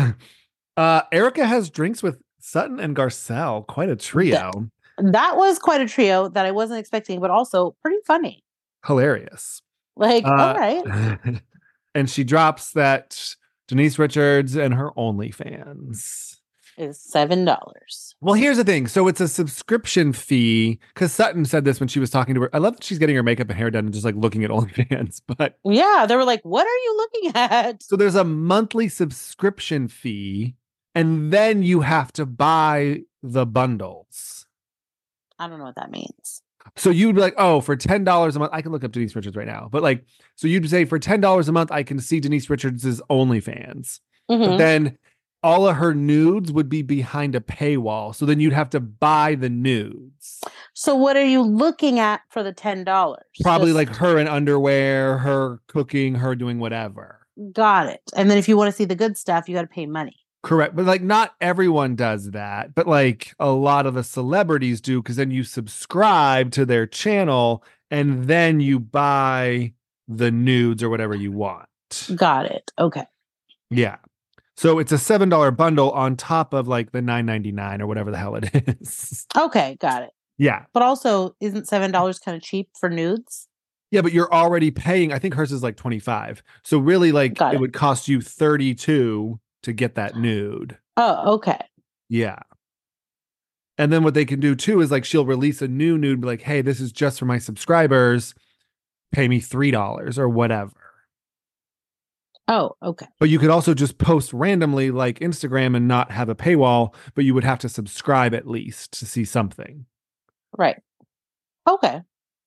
[SPEAKER 1] Erica has drinks with Sutton and Garcelle. Quite a trio.
[SPEAKER 2] That was quite a trio that I wasn't expecting, but also pretty funny.
[SPEAKER 1] Hilarious.
[SPEAKER 2] Like, all right.
[SPEAKER 1] And she drops that Denise Richards and her OnlyFans
[SPEAKER 2] is $7.
[SPEAKER 1] Well, here's the thing. So it's a subscription fee, because Sutton said this when she was talking to her. I love that she's getting her makeup and hair done and just like looking at OnlyFans. But
[SPEAKER 2] yeah, they were like, what are you looking at?
[SPEAKER 1] So there's a monthly subscription fee, and then you have to buy the bundles.
[SPEAKER 2] I don't know what that means.
[SPEAKER 1] So you'd be like, oh, for $10 a month, I can look up Denise Richards right now. But like, so you'd say for $10 a month, I can see Denise Richards' OnlyFans. Mm-hmm. But then all of her nudes would be behind a paywall. So then you'd have to buy the nudes.
[SPEAKER 2] So what are you looking at for the $10?
[SPEAKER 1] Probably like her in underwear, her cooking, her doing whatever.
[SPEAKER 2] Got it. And then if you want to see the good stuff, you got to pay money.
[SPEAKER 1] Correct. But like, not everyone does that. But like a lot of the celebrities do, because then you subscribe to their channel and then you buy the nudes or whatever you want.
[SPEAKER 2] Got it. Okay.
[SPEAKER 1] Yeah. So it's a $7 bundle on top of like the $9.99 or whatever the hell it is.
[SPEAKER 2] Okay, got it.
[SPEAKER 1] Yeah.
[SPEAKER 2] But also, isn't $7 kind of cheap for nudes?
[SPEAKER 1] Yeah, but you're already paying. I think hers is like $25. So really, like, it would cost you $32 to get that nude.
[SPEAKER 2] Oh, okay.
[SPEAKER 1] Yeah. And then what they can do too is like she'll release a new nude, be like, hey, this is just for my subscribers. Pay me $3 or whatever.
[SPEAKER 2] Oh, okay.
[SPEAKER 1] But you could also just post randomly like Instagram and not have a paywall, but you would have to subscribe at least to see something.
[SPEAKER 2] Right. Okay.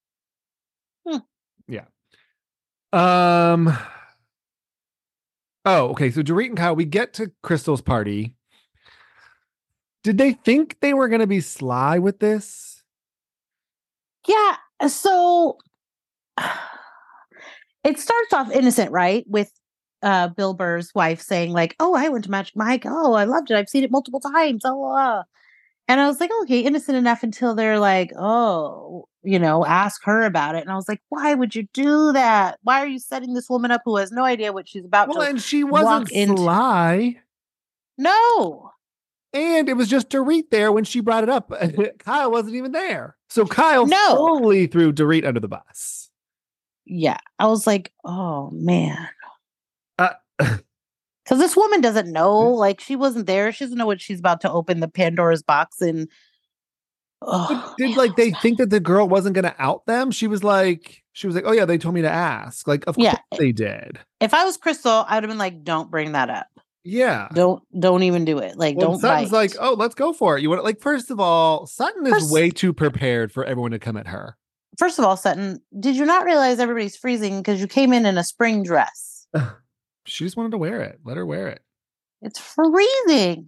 [SPEAKER 1] Yeah. Oh, okay. So Dorit and Kyle, we get to Crystal's party. Did they think they were going to be sly with this?
[SPEAKER 2] Yeah. So it starts off innocent, right? With Bill Burr's wife saying like, "Oh, I went to Magic Mike. Oh, I loved it. I've seen it multiple times." Oh, and I was like, okay, innocent enough until they're like, "Oh, ask her about it." And I was like, why would you do that? Why are you setting this woman up who has no idea what she's about to
[SPEAKER 1] and she wasn't sly.
[SPEAKER 2] No.
[SPEAKER 1] And it was just Dorit there when she brought it up. Kyle wasn't even there. So Kyle fully threw Dorit under the bus.
[SPEAKER 2] Yeah. I was like, oh, man. Because this woman doesn't know. Like, she wasn't there. She doesn't know what she's about to open the Pandora's box. And
[SPEAKER 1] they think that the girl wasn't going to out them? She was like, oh, yeah, they told me to ask. Like, of course they did.
[SPEAKER 2] If I was Crystal, I would have been like, don't bring that up.
[SPEAKER 1] Yeah.
[SPEAKER 2] Don't even do it. Like, don't
[SPEAKER 1] Sutton's
[SPEAKER 2] bite.
[SPEAKER 1] like, oh, let's go for it. You want like, first of all, Sutton is way too prepared for everyone to come at her.
[SPEAKER 2] First of all, Sutton, did you not realize everybody's freezing because you came in a spring dress?
[SPEAKER 1] She just wanted to wear it. Let her wear it.
[SPEAKER 2] It's freezing.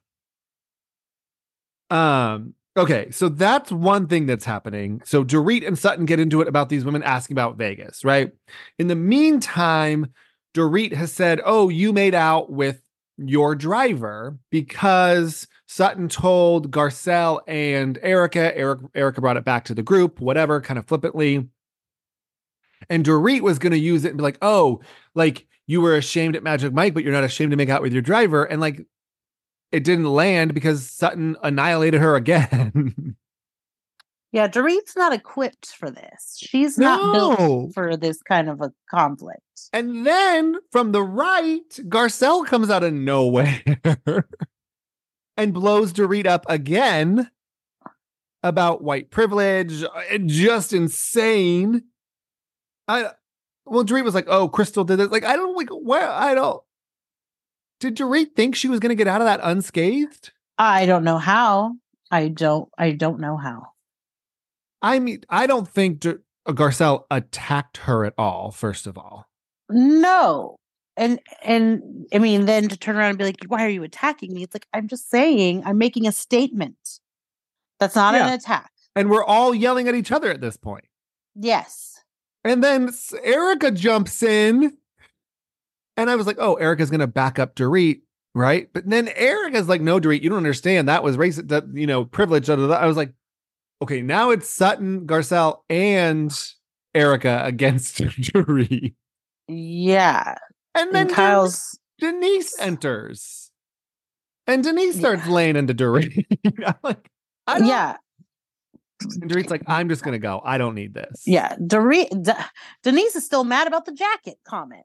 [SPEAKER 1] Okay, so that's one thing that's happening. So Dorit and Sutton get into it about these women asking about Vegas, right? In the meantime, Dorit has said, oh, you made out with your driver because Sutton told Garcelle and Erica. Erica brought it back to the group, whatever, kind of flippantly. And Dorit was going to use it and be like, oh, like you were ashamed at Magic Mike, but you're not ashamed to make out with your driver. And like, it didn't land because Sutton annihilated her again.
[SPEAKER 2] Yeah, Dorit's not equipped for this. She's not built for this kind of a conflict.
[SPEAKER 1] And then from the right, Garcelle comes out of nowhere and blows Dorit up again about white privilege. Just insane. Dorit was like, oh, Crystal did it. Like, I don't like where I don't. Did Dorit think she was going to get out of that unscathed?
[SPEAKER 2] I don't know how. I don't know how.
[SPEAKER 1] I mean, I don't think Garcelle attacked her at all, first of all.
[SPEAKER 2] No. And I mean, then to turn around and be like, why are you attacking me? It's like, I'm just saying, I'm making a statement. That's not an attack.
[SPEAKER 1] And we're all yelling at each other at this point.
[SPEAKER 2] Yes.
[SPEAKER 1] And then Erica jumps in. And I was like, oh, Erica's going to back up Dorit, right? But then Erica's like, no, Dorit, you don't understand. That was racist, privilege. I was like, okay, now it's Sutton, Garcelle, and Erica against Dorit.
[SPEAKER 2] Yeah.
[SPEAKER 1] And then Denise enters. And Denise starts laying into Dorit. I'm like,
[SPEAKER 2] yeah.
[SPEAKER 1] And Dorit's like, I'm just going to go. I don't need this.
[SPEAKER 2] Yeah. Denise is still mad about the jacket comment.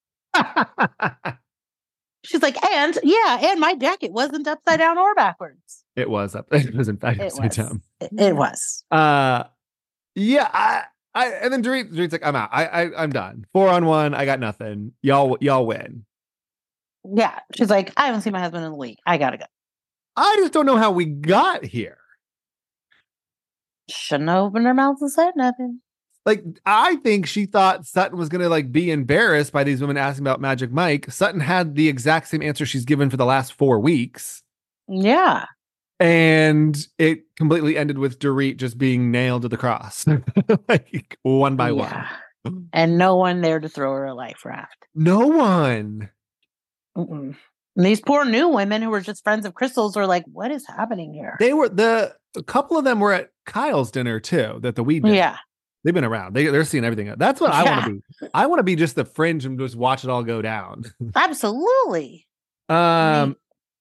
[SPEAKER 2] She's like, and my jacket wasn't upside down or backwards.
[SPEAKER 1] It was It was in fact upside down.
[SPEAKER 2] It was.
[SPEAKER 1] Yeah. And then Dorit's like, I'm out. I'm done. 4-on-1. I got nothing. Y'all win.
[SPEAKER 2] Yeah. She's like, I haven't seen my husband in a week. I gotta go.
[SPEAKER 1] I just don't know how we got here.
[SPEAKER 2] Shouldn't have opened her mouth and said nothing.
[SPEAKER 1] Like, I think she thought Sutton was going to like be embarrassed by these women asking about Magic Mike. Sutton had the exact same answer she's given for the last 4 weeks.
[SPEAKER 2] Yeah.
[SPEAKER 1] And it completely ended with Dorit just being nailed to the cross. Like, one by one.
[SPEAKER 2] And no one there to throw her a life raft.
[SPEAKER 1] No one.
[SPEAKER 2] Mm-mm. And these poor new women who were just friends of Crystal's were like, what is happening here?
[SPEAKER 1] A couple of them were at Kyle's dinner too, that the weed did.
[SPEAKER 2] Yeah.
[SPEAKER 1] They've been around. They're seeing everything. That's what I want to be. I want to be just the fringe and just watch it all go down.
[SPEAKER 2] Absolutely.
[SPEAKER 1] Go.
[SPEAKER 2] I'm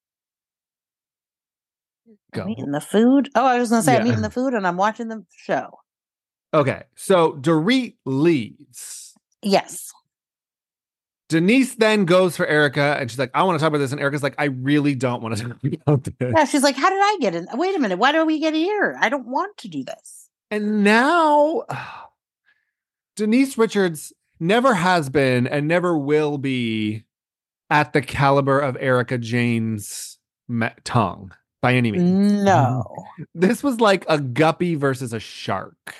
[SPEAKER 2] eating the food. Oh, I was going to say I'm eating the food and I'm watching the show.
[SPEAKER 1] Okay. So Dorit leaves.
[SPEAKER 2] Yes.
[SPEAKER 1] Denise then goes for Erica and she's like, I want to talk about this. And Erica's like, I really don't want to talk about this.
[SPEAKER 2] Yeah, she's like, how did I get in? Wait a minute. Why do we get here? I don't want to do this.
[SPEAKER 1] And now Denise Richards never has been and never will be at the caliber of Erika Jayne's tongue by any means.
[SPEAKER 2] No.
[SPEAKER 1] This was like a guppy versus a shark.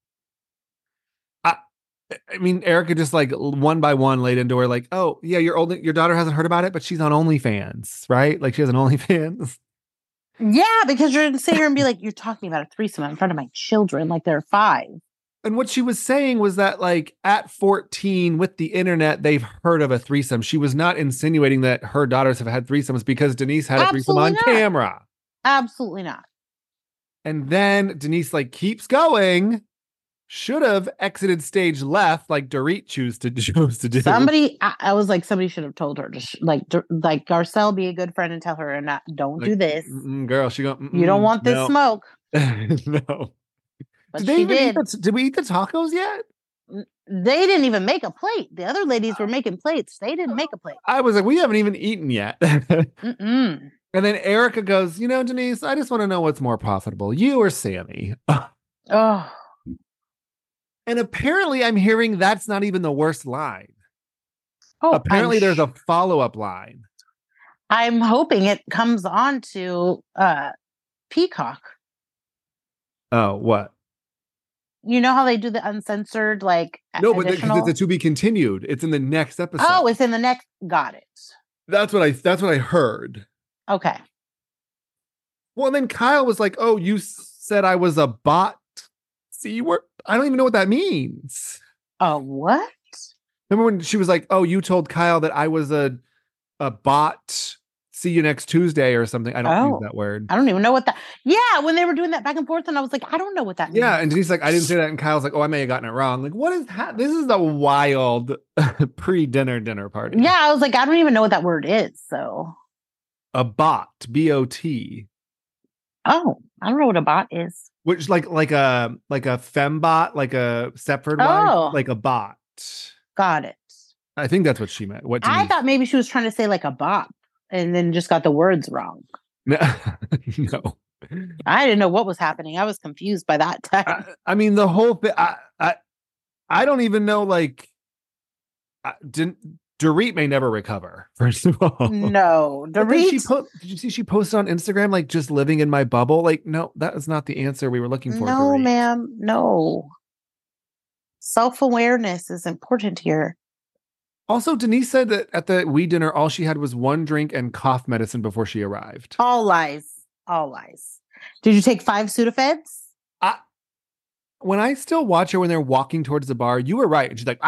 [SPEAKER 1] I mean, Erika just like one by one laid into her, like, oh yeah, your daughter hasn't heard about it, but she's on OnlyFans, right? Like she has an OnlyFans.
[SPEAKER 2] Yeah, because you're gonna sit here and be like, you're talking about a threesome in front of my children, like they're 5.
[SPEAKER 1] And what she was saying was that, like, at 14 with the internet, they've heard of a threesome. She was not insinuating that her daughters have had threesomes because Denise had a threesome on camera.
[SPEAKER 2] Absolutely not.
[SPEAKER 1] And then Denise like keeps going. Should have exited stage left like Dorit chose to do.
[SPEAKER 2] I was like, somebody should have told her to like Garcelle, be a good friend and tell her and don't do this.
[SPEAKER 1] Girl, she go.
[SPEAKER 2] You don't want this smoke.
[SPEAKER 1] No.
[SPEAKER 2] But
[SPEAKER 1] did we eat the tacos yet?
[SPEAKER 2] They didn't even make a plate. The other ladies were making plates. They didn't make a plate.
[SPEAKER 1] I was like, we haven't even eaten yet. And then Erika goes, Denise, I just want to know what's more profitable, you or Sammy.
[SPEAKER 2] Oh.
[SPEAKER 1] And apparently I'm hearing that's not even the worst line.
[SPEAKER 2] Oh,
[SPEAKER 1] apparently there's a follow-up line.
[SPEAKER 2] I'm hoping it comes on to Peacock.
[SPEAKER 1] Oh, what?
[SPEAKER 2] You know how they do the uncensored, like,
[SPEAKER 1] no, but it's a to be continued. It's in the next episode.
[SPEAKER 2] Oh, it's in the next. Got it.
[SPEAKER 1] That's what I heard.
[SPEAKER 2] Okay.
[SPEAKER 1] Well, and then Kyle was like, "Oh, you said I was a bot." See, I don't even know what that means.
[SPEAKER 2] What?
[SPEAKER 1] Remember when she was like, "Oh, you told Kyle that I was a bot. See you next Tuesday," or something. I don't use that word.
[SPEAKER 2] I don't even know what that. Yeah, when they were doing that back and forth, and I was like, I don't know what that means.
[SPEAKER 1] Yeah, and Denise's like, I didn't say that, and Kyle's like, oh, I may have gotten it wrong. Like, what is that? This is a wild pre-dinner party.
[SPEAKER 2] Yeah, I was like, I don't even know what that word is. So,
[SPEAKER 1] a bot, B-O-T.
[SPEAKER 2] Oh, I don't know what a bot is.
[SPEAKER 1] Which like a fembot, like a Stepford wife, like a bot.
[SPEAKER 2] Got it.
[SPEAKER 1] I think that's what she meant. What
[SPEAKER 2] I thought maybe she was trying to say like a bop, and then just got the words wrong.
[SPEAKER 1] No.
[SPEAKER 2] I didn't know what was happening. I was confused by that time.
[SPEAKER 1] I mean, the whole thing. I don't even know. Like, Dorit may never recover. First of all,
[SPEAKER 2] no. Dorit.
[SPEAKER 1] Did you see she posted on Instagram like just living in my bubble? Like, no, that is not the answer we were looking for.
[SPEAKER 2] No, Dorit. Ma'am. No. Self-awareness is important here.
[SPEAKER 1] Also, Denise said that at the We dinner, all she had was one drink and cough medicine before she arrived.
[SPEAKER 2] All lies. All lies. Did you take 5 Sudafeds?
[SPEAKER 1] When I still watch her when they're walking towards the bar, you were right. And she's like,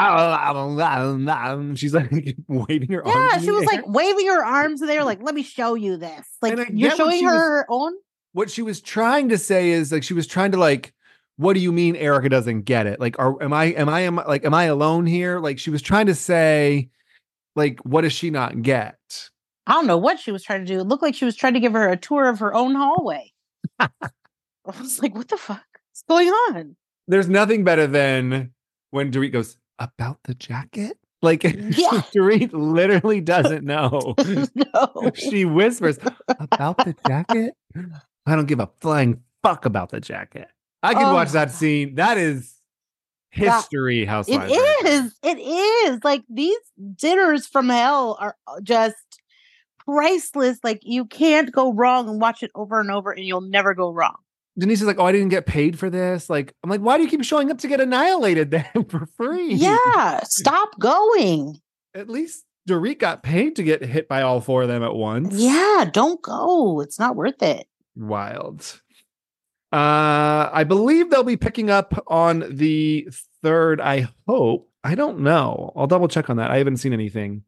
[SPEAKER 1] she's like waving her arms.
[SPEAKER 2] Yeah, she was like waving her arms, and they were like, let me show you this. Like, you're showing her own.
[SPEAKER 1] What she was trying to say is like, she was trying to like, what do you mean Erika doesn't get it? Like, am I alone here? Like, she was trying to say, like, what does she not get?
[SPEAKER 2] I don't know what she was trying to do. It looked like she was trying to give her a tour of her own hallway. I was like, what the fuck is going on?
[SPEAKER 1] There's nothing better than when Dorit goes, about the jacket? Like, Dorit literally doesn't know.
[SPEAKER 2] No.
[SPEAKER 1] She whispers, about the jacket? I don't give a flying fuck about the jacket. I can watch that scene. That is history, Housewives.
[SPEAKER 2] It is. Like, these dinners from hell are just priceless. Like, you can't go wrong and watch it over and over, and you'll never go wrong.
[SPEAKER 1] Denise is like, oh, I didn't get paid for this. Like, I'm like, why do you keep showing up to get annihilated then for free?
[SPEAKER 2] Yeah, stop going.
[SPEAKER 1] At least Dorit got paid to get hit by all 4 of them at once.
[SPEAKER 2] Yeah, don't go. It's not worth it.
[SPEAKER 1] Wild. I believe they'll be picking up on the 3rd, I hope. I don't know. I'll double check on that. I haven't seen anything.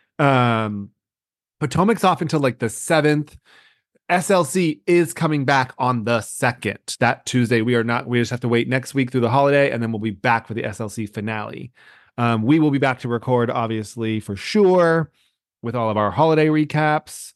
[SPEAKER 1] Potomac's off until like the 7th. SLC is coming back on the 2nd. That Tuesday. We just have to wait next week through the holiday, and then we'll be back for the SLC finale. We will be back to record, obviously, for sure, with all of our holiday recaps.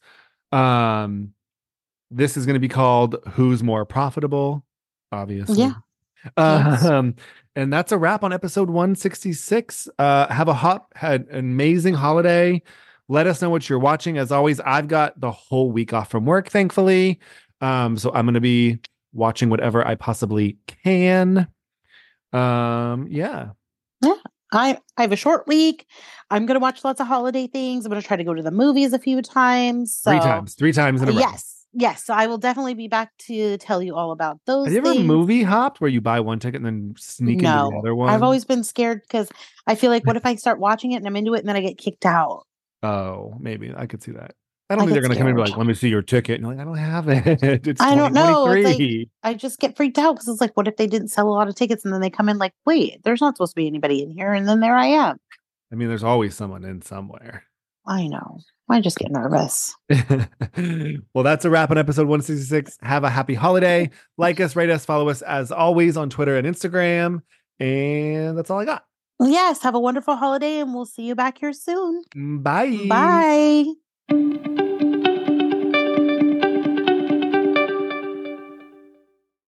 [SPEAKER 1] This is going to be called Who's More Profitable, obviously.
[SPEAKER 2] Yeah.
[SPEAKER 1] And that's a wrap on episode 166. Have an amazing holiday. Let us know what you're watching. As always, I've got the whole week off from work, thankfully. So I'm going to be watching whatever I possibly can. Yeah.
[SPEAKER 2] I have a short week. I'm going to watch lots of holiday things. I'm going to try to go to the movies a few times. So,
[SPEAKER 1] three times in a row.
[SPEAKER 2] Yes. So I will definitely be back to tell you all about those.
[SPEAKER 1] Have you ever movie hopped where you buy one ticket and then sneak into the other one?
[SPEAKER 2] I've always been scared because I feel like, what if I start watching it and I'm into it and then I get kicked out?
[SPEAKER 1] Oh, maybe I could see that. I don't think they're going to come in and be like, let me see your ticket. And you're like, I don't have it. It's
[SPEAKER 2] I don't know. It's like, I just get freaked out because it's like, what if they didn't sell a lot of tickets and then they come in like, wait, there's not supposed to be anybody in here. And then there I am.
[SPEAKER 1] I mean, there's always someone in somewhere.
[SPEAKER 2] I know. I just get nervous.
[SPEAKER 1] Well, that's a wrap on episode 166. Have a happy holiday. Like us, rate us, follow us as always on Twitter and Instagram. And that's all I got.
[SPEAKER 2] Yes. Have a wonderful holiday and we'll see you back here soon.
[SPEAKER 1] Bye.
[SPEAKER 2] Bye.